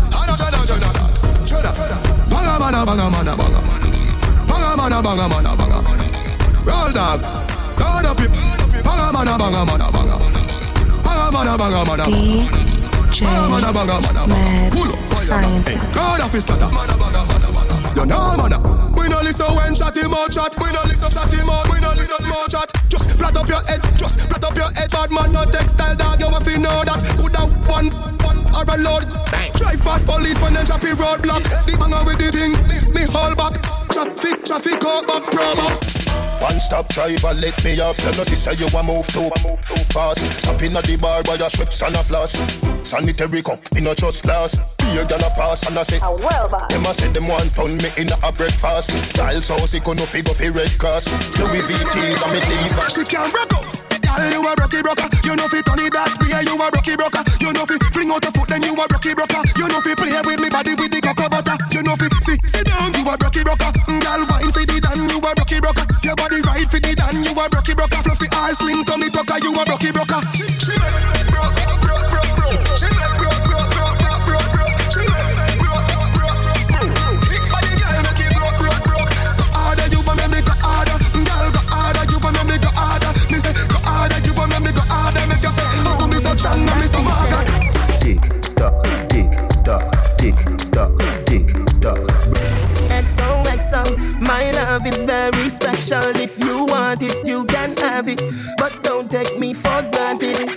Banga mana banga mana banga. Banga mana banga mana banga. Roll dog, God up it. Banga mana banga mana banga. Banga mana banga mana banga. Banga mana banga mana banga. Pull up, scientist. God up it starter. You know mana. We no listen when chat him out chat. We no listen chat him out. We no listen more chat. Just flat up your head. Just flat up your head. Bad man no textile dog. You have to know that. Put down one or a load. Drive fast police when them choppy roadblock. The banger with the thing. Me hold back. Traffic out back pro box. One stop driver let me off. You know see say you a move too fast. Stop in at the bar by your strips and a floss. Sanitary cup, me no just glass. Be a gal a pass and I say them a say them want turn me in a breakfast. Style so sick no figure fi Red Cross. Louis VT's and me diva. She can't break up. Girl, you a rocky broker. You know fi turn it that way. You a rocky broker. You know fi fling out a foot then you a rocky broker. You know fi play with me body with the cocoa butter. You know fi sit down. You a rocky broker. Girl, wine fi the dan. You a rocky broker. Your body right fi the dan. You a rocky broker. Fluffy eyes slim tummy tucker. You a rocky broker. She make broke. She make broke. She make broke. Big body girl make it broke. Go harder, you want me go harder. Girl, go harder, you want me go harder. Me say go harder, you want me go harder. Make you say, oh me so strong, me so mad. Tick tock, tick tock, tick tock, tick tock. XO, my love is very special. If you want it, you can have it. But don't take me for granted.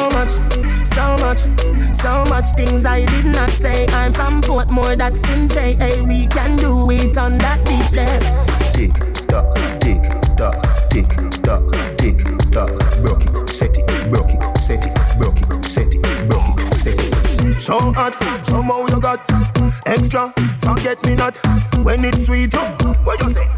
So much things I did not say. I'm from Portmore, that's in J.A. We can do it on that beach there. Tick tock, tick tock, tick tock, tick tock. Broke it, set it, broke it, set it, broke it, set it, broke it, set it. So hot, somehow you got extra, forget me not. When it's sweet, what you say?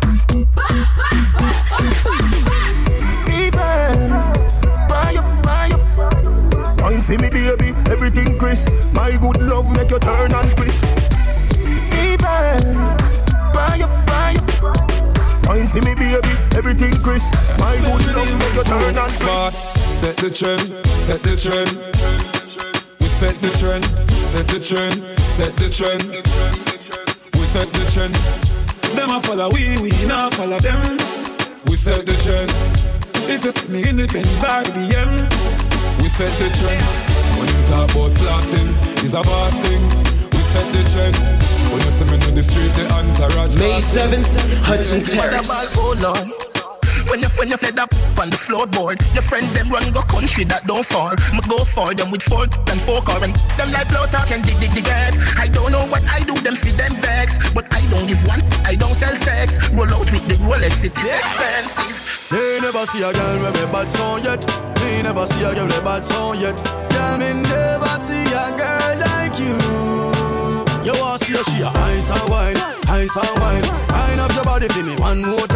Fever, buy up. Wine for me baby, everything crisp. My good love make you turn and crisp. Fever, buy up. Wine for me baby, everything crisp. My good love make you turn and crisp. Set the trend, set the trend. We set the trend, set the trend, set the trend. We set the trend. Them a follow we not follow them. We set the trend. If you see me in the Benz or BM, we set the trend. When you talk about flossing, it's a boss thing. We set the trend. When you see me in the street, the entourage. May 7th, Hudson Terrace. When you fed up on the floorboard, your friend them run go country that don't fall. Me go for them with 4 and 4 current. Them like blow talk and dig the gas. I don't know what I do, them see them vex. But I don't give one, I don't sell sex. Roll out with the Rolex, it is expensive. Me never see a girl with a bad song yet. Me never see a girl with a bad song yet. Girl, me never see a girl like you. You want to see she a ice and wine, ice and wine. Wind up your body for me one more time.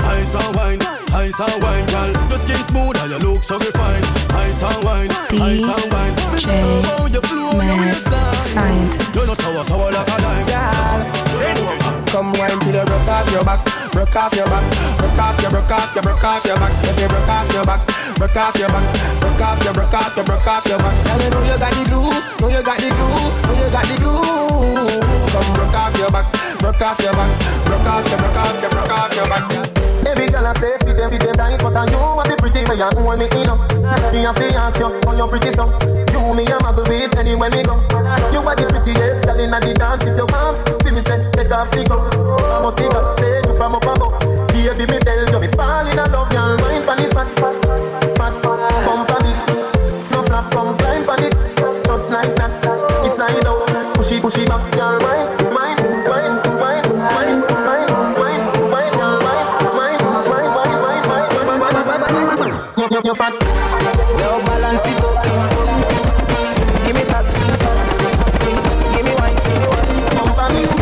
Ice and wine, girl. Your skin smooth and your look so refined. Ice and wine, ice and wine. Oh, you flow on your waistline. You're not sour like a lime. Come wine till you broke off your back. Broke off your back. Broke off your back. If you broke off your back. Broke off your back. Broke off your back. Girl, you know you got the glue. Know you got the glue. Come broke off your back. Broke off your back. Broke off your back. Every girl I say fit them right, but I you want the pretty way and hold me in up. Me a fiance you, oh you pretty so. You me a muggle with anywhere me go. You are the prettiest girl inna the dance. If you want, feel me say take off the glove. I must see God say you from up above. Baby me tell you me fall in love, girl. Wine pon this fat, pump on it. No flap, come climb on it. Just like that, it's like out. Push it back, girl. Wine. You're fat. Now balance it up. Give me that. Give me wine. Pump on me.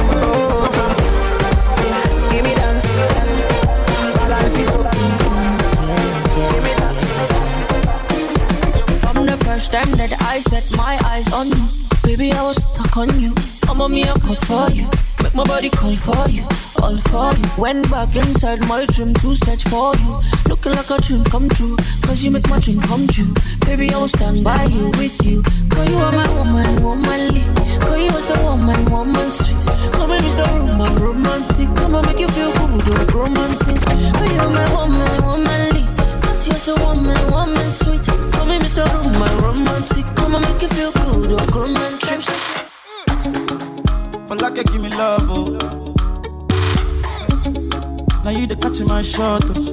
Give me dance. Balance it up. Give me that. From the first time that I set my eyes on you, baby, I was stuck on you. I'm on me a cut for you. Make my body call for you. All for you. Went back inside my dream to search for you. Looking like a dream come true, cause you make my dream come true. Baby, I will stand by you, with you. Cause you are my womanly. Cause you are so woman sweet. Come and reach the romantic. Come and make you feel good, romantic. Cause you are my womanly. Cause you are so woman sweet. Come and reach the romantic. Come and make you feel good, romantic. For like you give me love, oh. Now you the catching my shot, oh.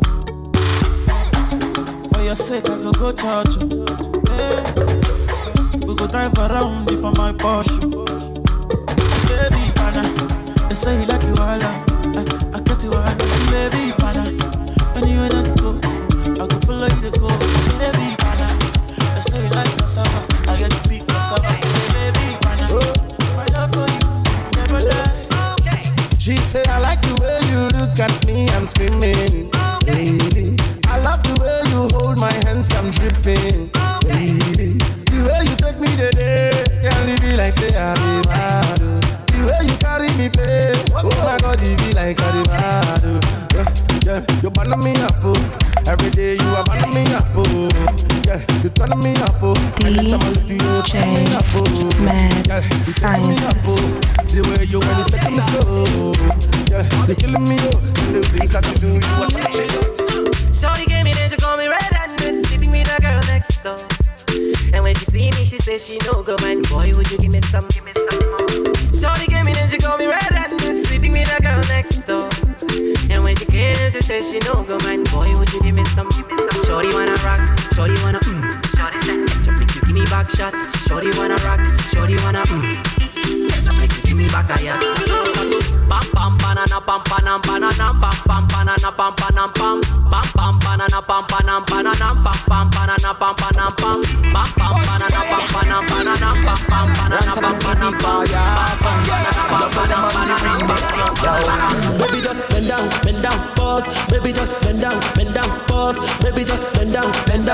For your sake, I go charge you. Hey. We go drive around for my Porsche. Baby, pana, they say you like you all. I get you all. Baby, pana, anywhere that you go, I go follow you to go. Baby, pana, they say you like cassava. I get to pick cassava. Baby, pana, my love for you never die. She said, I like the way you look at me, I'm screaming, baby. I love the way you hold my hands, I'm dripping, baby. The way you take me today, can't leave me like say I be mad. The way you carry me, babe, oh my God, it be like I be mad. Yeah, you burn me up, oh. Every day you are burning me up, oh. Yeah, you turn me up, oh. Every time I look at you, you turn me up, oh. Yeah, you turn me up, oh. The way you when you take me slow, yeah, you're killing me, oh. The things that you do, you are touching. Shorty came in and she called me red-handed, sleeping with a girl next door. And when she see me, she says she no go mind. Boy, would you give me some more? Shorty came in and she called me red-handed, sleeping with a girl next door. And when she came in, she says she no go mind. Boy, would you give me some? Shorty wanna rock, shorty wanna Shorty said, make you give me back shot. Shorty wanna rock, shorty wanna make you give me back a yacht. Bam bam banana pam panam banana pam pam banana pam panam pam bam bam banana pam panam banana pam pam banana pam panam pam bam bam banana pam panam banana pam pam banana pam panam pam bam banana pam. Baby just bend down, pause. Baby just bend down, pause. Baby just bend down,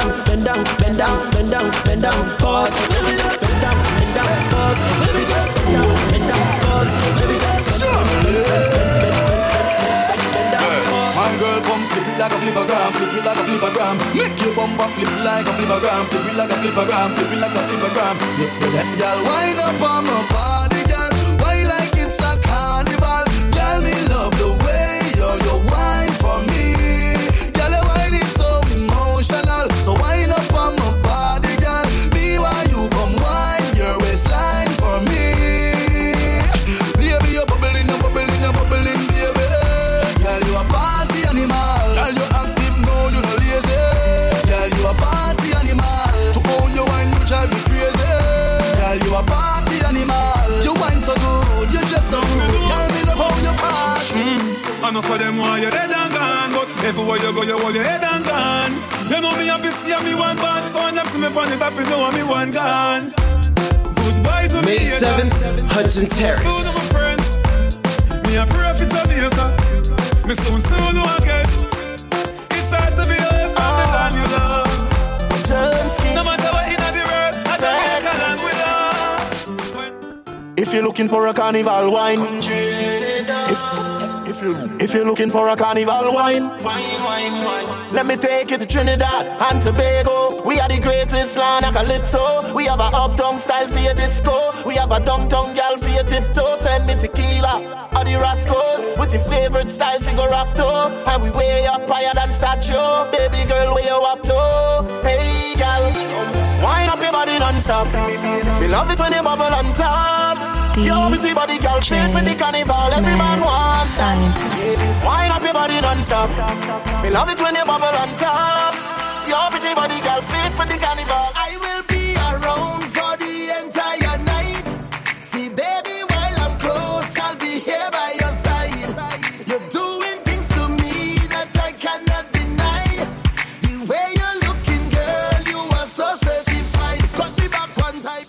pause. Baby just bend down, pause. Baby just bend down, pause. Baby just My girl come flip it like a flippergram, flip it like a flippergram. Make your bumper flip like a flippergram, flip it like a flippergram, flip it like a flippergram. Yeah, the left girl wind up on my body, girl. Why like it's a carnival? Girl, me love the way you wine for me. Girl, your wine is so emotional, so wind up on my body, girl. Me while you come wine your waistline for me. Baby, you're bubbling, baby. Girl, you a party animal. Girl, you active, no, you no lazy. Girl, you a party animal. To own your wine, you drive me crazy. Girl, you a party animal. You wine so good, you just so good. Girl, me love how you party. I know for them why you're dead and gone, but everywhere you go, you hold your head and gone. You know me happy, see me one band, so I never see me on the top, you know me one gone. Goodbye to May 7th, Hudson Terrace. Soon, my friends, me a pray for Jamaica. Me soon will get If you're looking for a carnival wine, if you're looking for a carnival wine, let me take you to Trinidad and Tobago. We are the greatest land of calypso. We have a uptown style for your disco. We have a downtown gal for your tiptoe. Send me tequila or the Rascals with your favorite style figure rock toe. And we way up higher than statue. Baby girl, where you up to? Hey gal, wind up your body non-stop. We love it when you bubble on top. Your pretty body girl, fit for the carnival. Every man wants that. Wind up your body non-stop. We love it when you bubble on top. Your pretty body girl, fit for the carnival. I will be around for the entire night. See baby, while I'm close, I'll be here by your side. You're doing things to me that I cannot deny. The way you're looking, girl, you are so certified. Cut me back one time.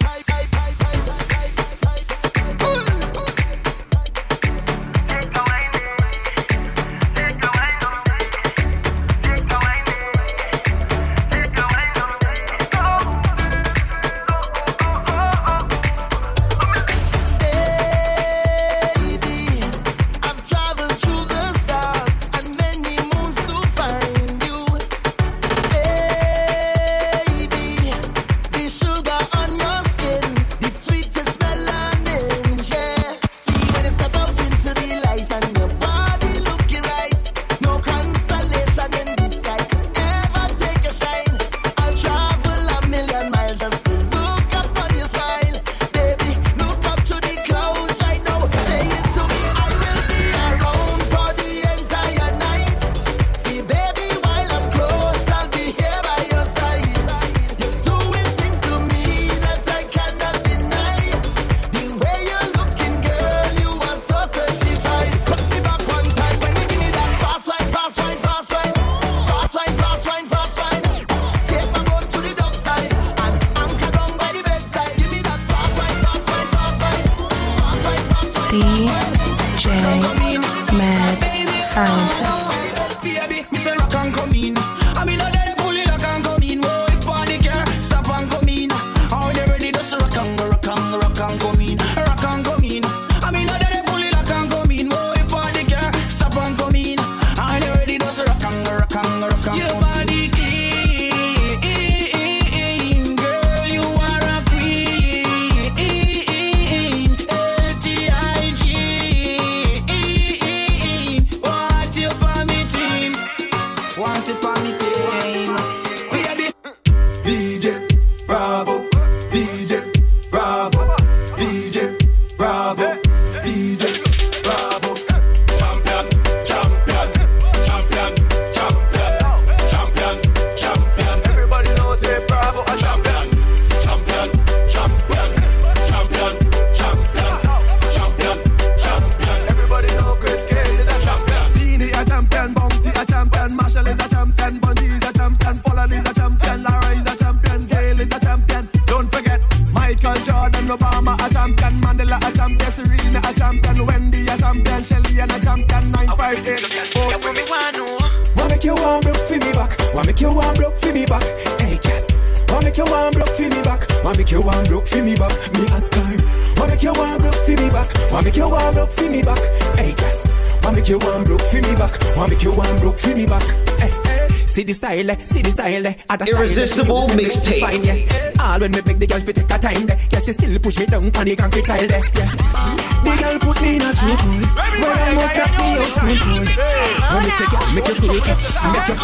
See the style, Irresistible mixtape. All when me beg the girl fi take a time there, yeah, she still push it down on the concrete tile there. Yeah. The girl put me in a true pool, but I must not be out school pool. When me say girl, make you cool, make you.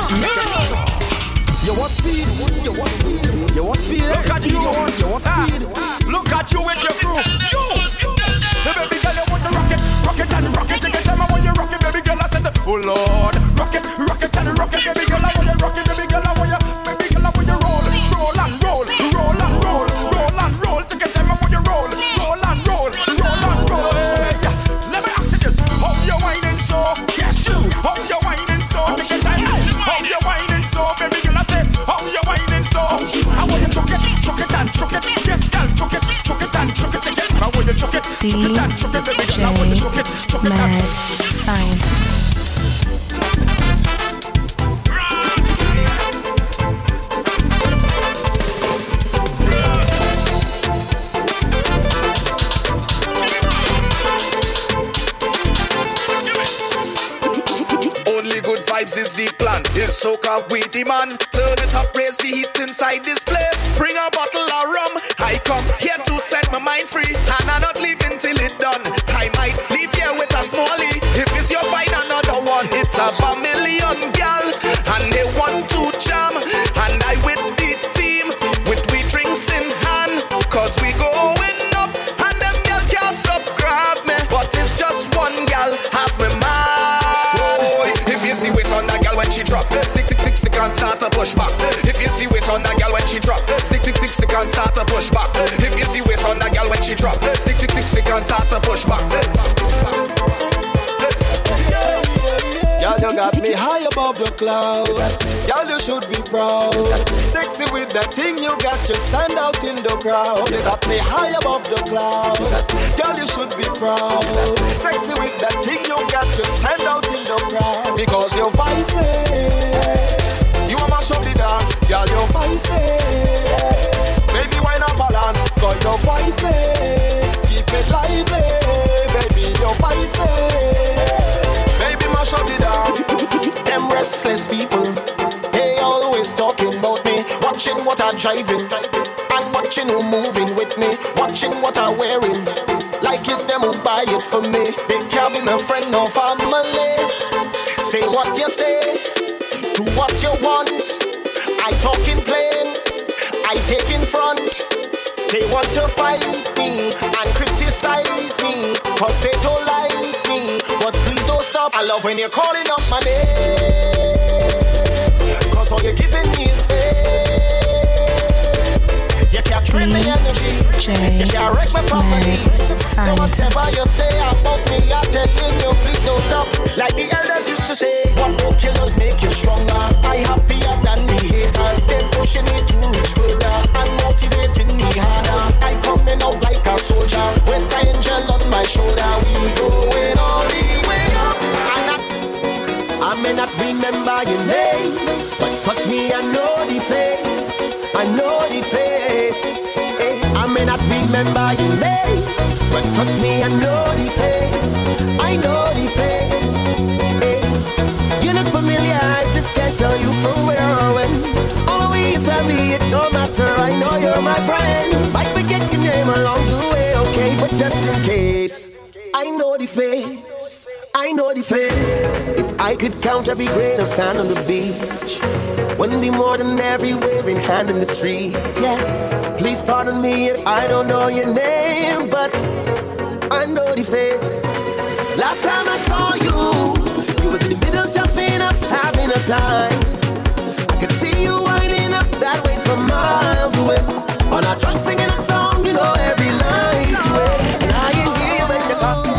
You want speed, you want speed, you want speed. Look at you, you want speed. Look at you with your crew. You, the baby girl, you want to rock it, and rock it. Take your time, I want you rock it, baby girl. I said, oh Lord, rock it, and rock it, baby girl. I want you rock it, baby girl. I want you, baby girl. I want you roll and roll, roll and roll, roll and roll. Take your time, I want you roll and roll, roll and roll. Yeah, let me ask you this: how you whining so? Yes, you. How you whining so? Take your time. How you whining so, baby girl? I said, how you whining so? I want you chuck it and chuck it. Yes, girl, chuck it and chuck it again. I want you chuck it and chuck it, baby girl. I want you chuck it Mad Scientist. vibes is the plan. It's soca with the man. Turn it up, raise the heat inside this place. Bring a bottle of rum. I come here to set my mind free, and I'm not leaving till it done. I might leave here with a smallie. If it's your find another one, it's a million gal, and they want to jam. And I with the team, with we drinks in hand, cause we going up, and them gal can't stop grab me. But it's just one gal, have me mad. Boy, if you see waist on that gal when she drop, stick, tick, tick, stick and start to push back. If you see waist on that gal when she drop, stick, tick, tick, stick and start to push back. If you see waist on that gal when she drop, stick, tick, tick, stick and start to push back. Y'all, you got me high above the clouds. Y'all, you should be proud. Sexy with that thing you got, you stand out in the crowd. You got me high above the clouds. Y'all, you should be proud. Sexy with that thing you got, you stand out in the crowd. Because you're feisty. You want to show the dance. Y'all, you're feisty. Baby, why not balance? Cause you're feisty. Keep it lively. Baby, you're feisty. Shut it down. Them restless people, they always talking about me. Watching what I'm driving, and watching who moving with me. Watching what I'm wearing, like it's them who buy it for me. They can't be my friend or family. Say what you say, do what you want. I talking plain, I take in front. They want to fight me and criticize me, cause they don't like me. But please don't stop. I love when you're calling up my name, cause all you're giving me is fame. You can't drain my energy, you can't wreck my family. So whatever you say about me, I'm telling you, please don't stop. Like the elders used to say, what no killers make you stronger. I happier than the haters. They pushing me to reach further and motivating me harder. I coming out like a soldier with an angel on my shoulder. We going all the way up. I may not remember your name, but trust me, I know the face. I know the face. I may not remember your name, but trust me, I know the face. I know the face. You look familiar, I just can't tell you from where or when. Always family, it don't matter, I know you're my friend. Might forget your name along the way, okay, but just in case, I know the face. I know the face. If I could count every grain of sand on the beach, wouldn't be more than every waving hand in the street, yeah. Please pardon me if I don't know your name, but I know the face. Last time I saw you, you was in the middle jumping up, having a time. I could see you winding up that waist from miles away. On our trunk singing a song, you know every line to it. And I ain't here when you come.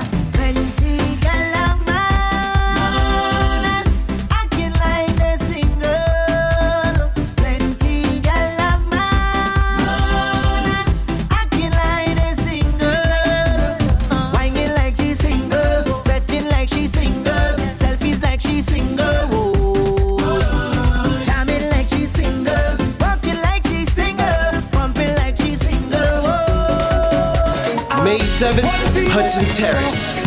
May 7th, Hudson Terrace.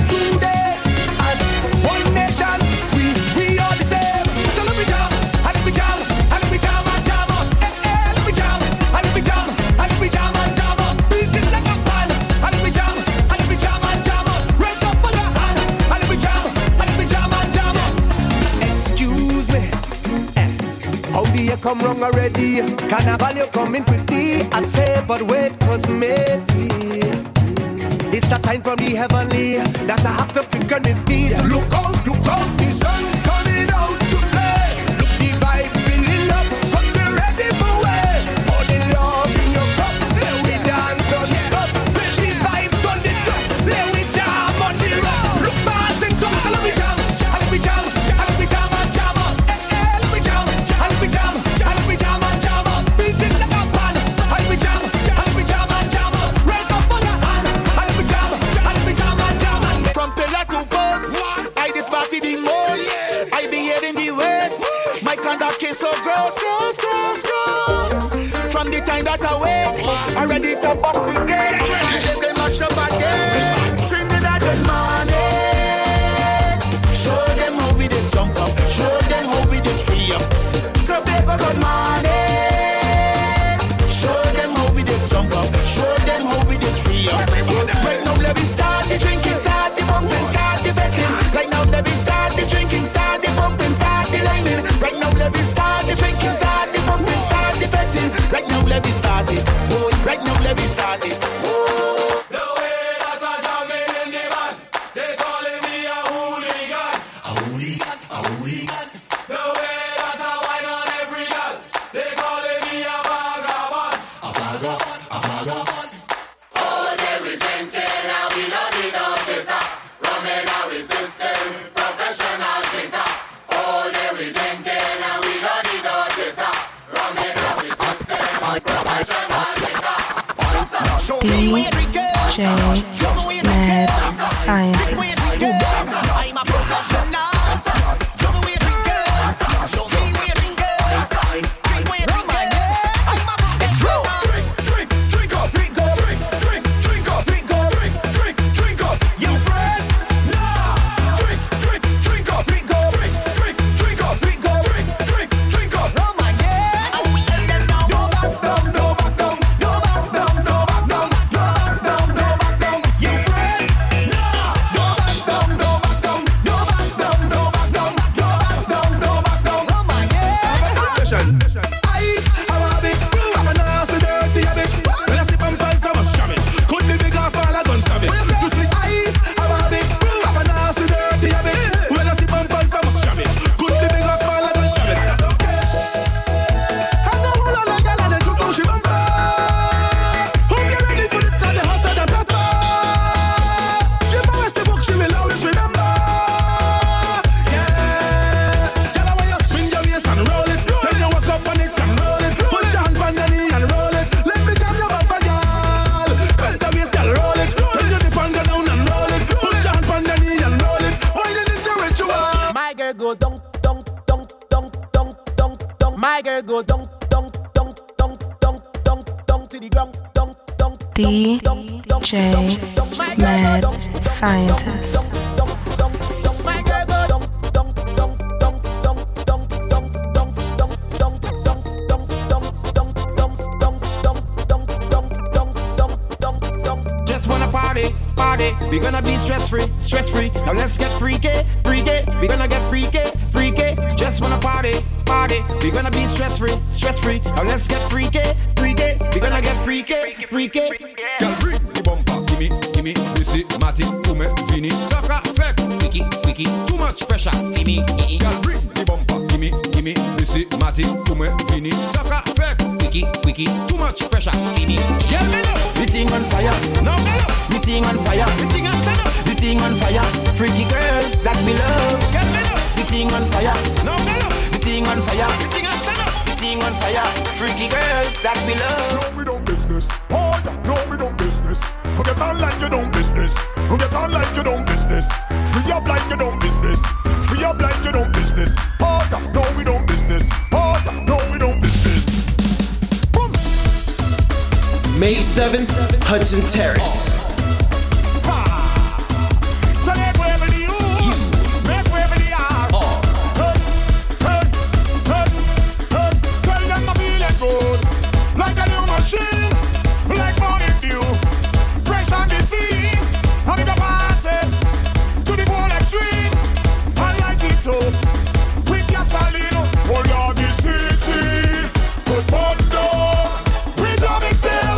One nation, we are the same. So let me jam, and let me jam, and let me jam and jam. Let me jam, and let me jam, and let me jam and jam. Beat it like a pan, and let me jam, and let me jam and jam. Raise up on your hand, and let me jam, and let me jam and jam. Excuse me, how do you come wrong already? Carnival, you coming quickly. I say, but wait, cause maybe it's a sign from the heavenly that I have to pick on my feet. Look out, the sun coming out to play. Look, the vibes filling up, cause they're ready for way. Pour the love in your cup, let we dance, don't stop. Push the vibes on the top, let we jam on the rock. Look past and talk, so let me jam, and let me jam, and let me jam and jam. Let me jam, and let me jam, and let me jam and jam. Beat it like a pan, and let me jam, and let me jam and jam. Raise up on your hand. From pillar to post, I this party the most. I be here in the west. My conduct is so gross. From the time that I wake, I'm ready to bust the gate. They mash up again. Trinidad good morning. Show them how we just jump up. Show Mad Scientist. I'm a professional. Show me where to go. Show me where to go. Drink where to go. I'm a professional. Drink up. Drink up. You friend? Nah. Drink up. Oh my God. And we tell them now. No back down. You friend? Nah. Oh my God. I'm a nasty, dirty habit. When I slip and pants, I must jam it. Could be big or small, I gon' stab it. You see, I'm a nasty, dirty habit. When I slip and pants, I must jam it. Could be big or small, I gon' stab it. And the whole of the girl and the juke now she bumper. Hope you're ready for this 'cause it's hotter than pepper. Give her rest the book, she will always remember. Yeah, girl, I want you spin your waist and roll it. Then you walk up on it and roll it. Put your hand on your knee and roll it. Let me jam your bumper, girl. Bend the waist, girl, roll it. Then you dip and go down and roll it. Put your hand on your knee and roll it. Why did this your ritual? My girl go dunk. My girl go dunk to the ground. DJ Mad Scientist. My girl go dunk. Just wanna party. We gonna be stress-free. Now let's get freaky. We gonna get freaky. Just wanna party. We gonna be stress-free. Now let's get freaky. We gonna get freaky. Girl, bring the bumper, gimme, Missy, Matty, Ume, Vini, Saka, Fek, Wiki, too much pressure, gimme, girl, bring the bumper, gimme, Missy, Matty, Ume, Vini, Saka, Fek, Wiki, too much pressure, gimme, girl, me know, The thing on fire, no, me know, the thing on fire, the thing I stand up, the thing on fire. Freaky girls that we love. girl, me know, The thing on fire, no, me know, the thing on fire, the thing I stand up, the thing on fire. Freaky girls that we love. No, we don't business. Oh, yeah, no, we don't business. Who get on like you don't business. Who get on like you don't business. Free up like you don't business. Free up like you don't business. Oh, yeah, no, we don't business. Oh, yeah, no, we don't business. Boom. May 7th, Hudson Terrace. So make way for the you. Make way for the R. Tell them I'm feeling good. Like a new machine. Like morning dew. Fresh on the scene. I'm in the party. To the whole extreme. I like it too. With gasoline. All of the city. Good bundle. We jamming still.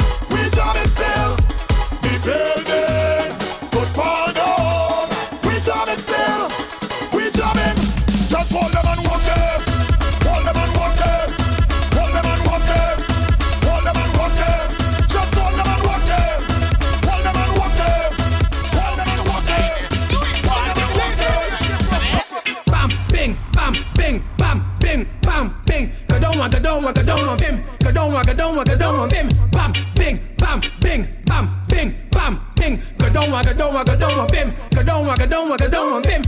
The building. Good fall down. We jamming still. We jamming. Just hold them and walk them. Hold them and walk them. Hold them and walk them. Hold them and walk them. Just hold them and walk them. Hold them and walk them. Hold them and walk them. Hold them and walk them. Bam, bing, bam, bing, bam, bing, bam, bing. Go down, bim. Go down, bim. Bam, bing, bam, bing, bam, bing, bam, bing. Go down, bim. Go down, bim.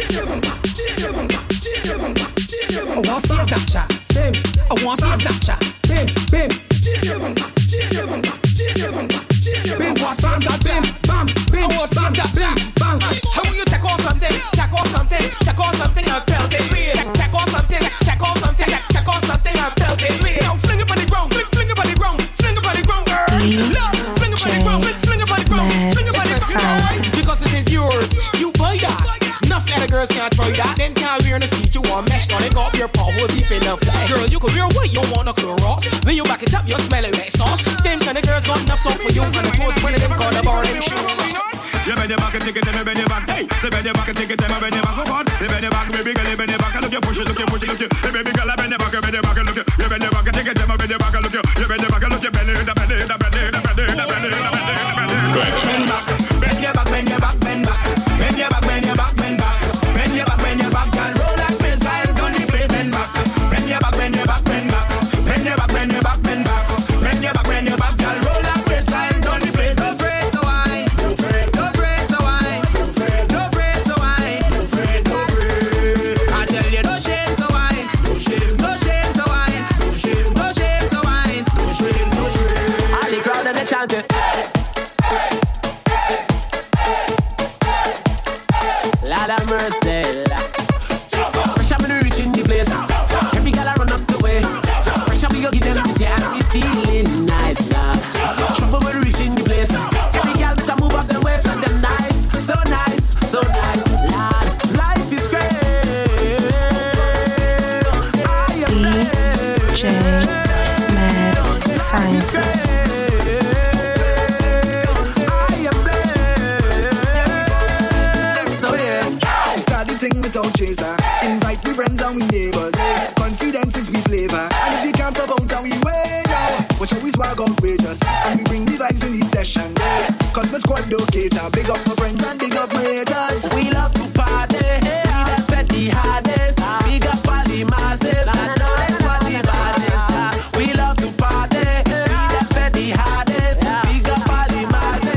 I want to see a Snapchat, bim. I want to see a Snapchat, bim, bim. Bim, I want to see a Snapchat, bam, bim. I want to see a Snapchat, bam. How will you take off something and belt it? Take off something and belt it. Now fling it on the ground, fling it on the ground, girl. Fling it on the ground, fling it on the ground. Because it is yours, you buy that. Enough other girls can't try that. Them can't wear in the seat, you want mesh on it. Got your paw deep enough. Girl, you could wear white, you want a Clorox. When you back it up, you smell it like sauce. Them kind of girls got enough talk for you. And of course, one of them called a bar them shoes. you bend your back and take it, then bend your back. Hey, say bend your back and take it, then bend your back. Oh God, you bend your back, baby girl, you bend your back and look you push it, look you. Hey, baby girl, bend your back and look you. You bend your back and take it, then bend your back and look you. You bend your back and look you, bend your back. Girl, roll like this, like don't need face, bend back. Bend your back, bend your back. Bend your back, girl, roll like this, like don't need face. No afraid to Marcel. Pressure when we reach in the place. Every girl I run up the way. Pressure we go give them this year and we feeling nice now. Trouble when we reach in the place. Every girl better move up the waist and them nice, so nice, so nice. Lord, life is great. DJ Mad Scientist. Without chaser, invite me friends and we neighbors. Confidence is me flavor, and if you can't pop out and we way now, watch how we swag outrageous, and we bring the vibes in the session. Cause my squad don't cater. Big up my friends and big up my haters. We love to party, we done spend the hardest. Big up all the masses, I know that's what the baddest. We love to party, we done spend the hardest. Big up all the masses.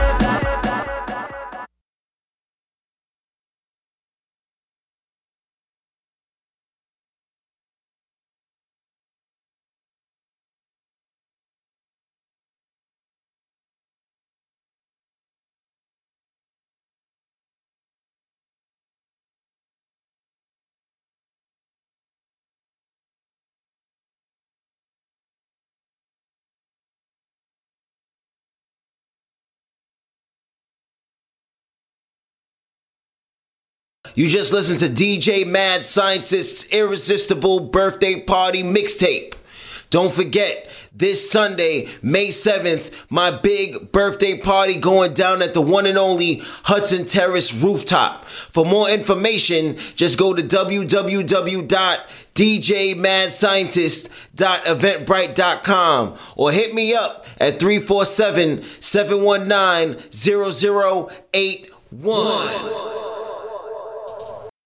You just listened to DJ Mad Scientist's Irresistible Birthday Party Mixtape. Don't forget, this Sunday, May 7th, my big birthday party going down at the one and only Hudson Terrace Rooftop. For more information, just go to www.djmadscientist.eventbrite.com or hit me up at 347-719-0081.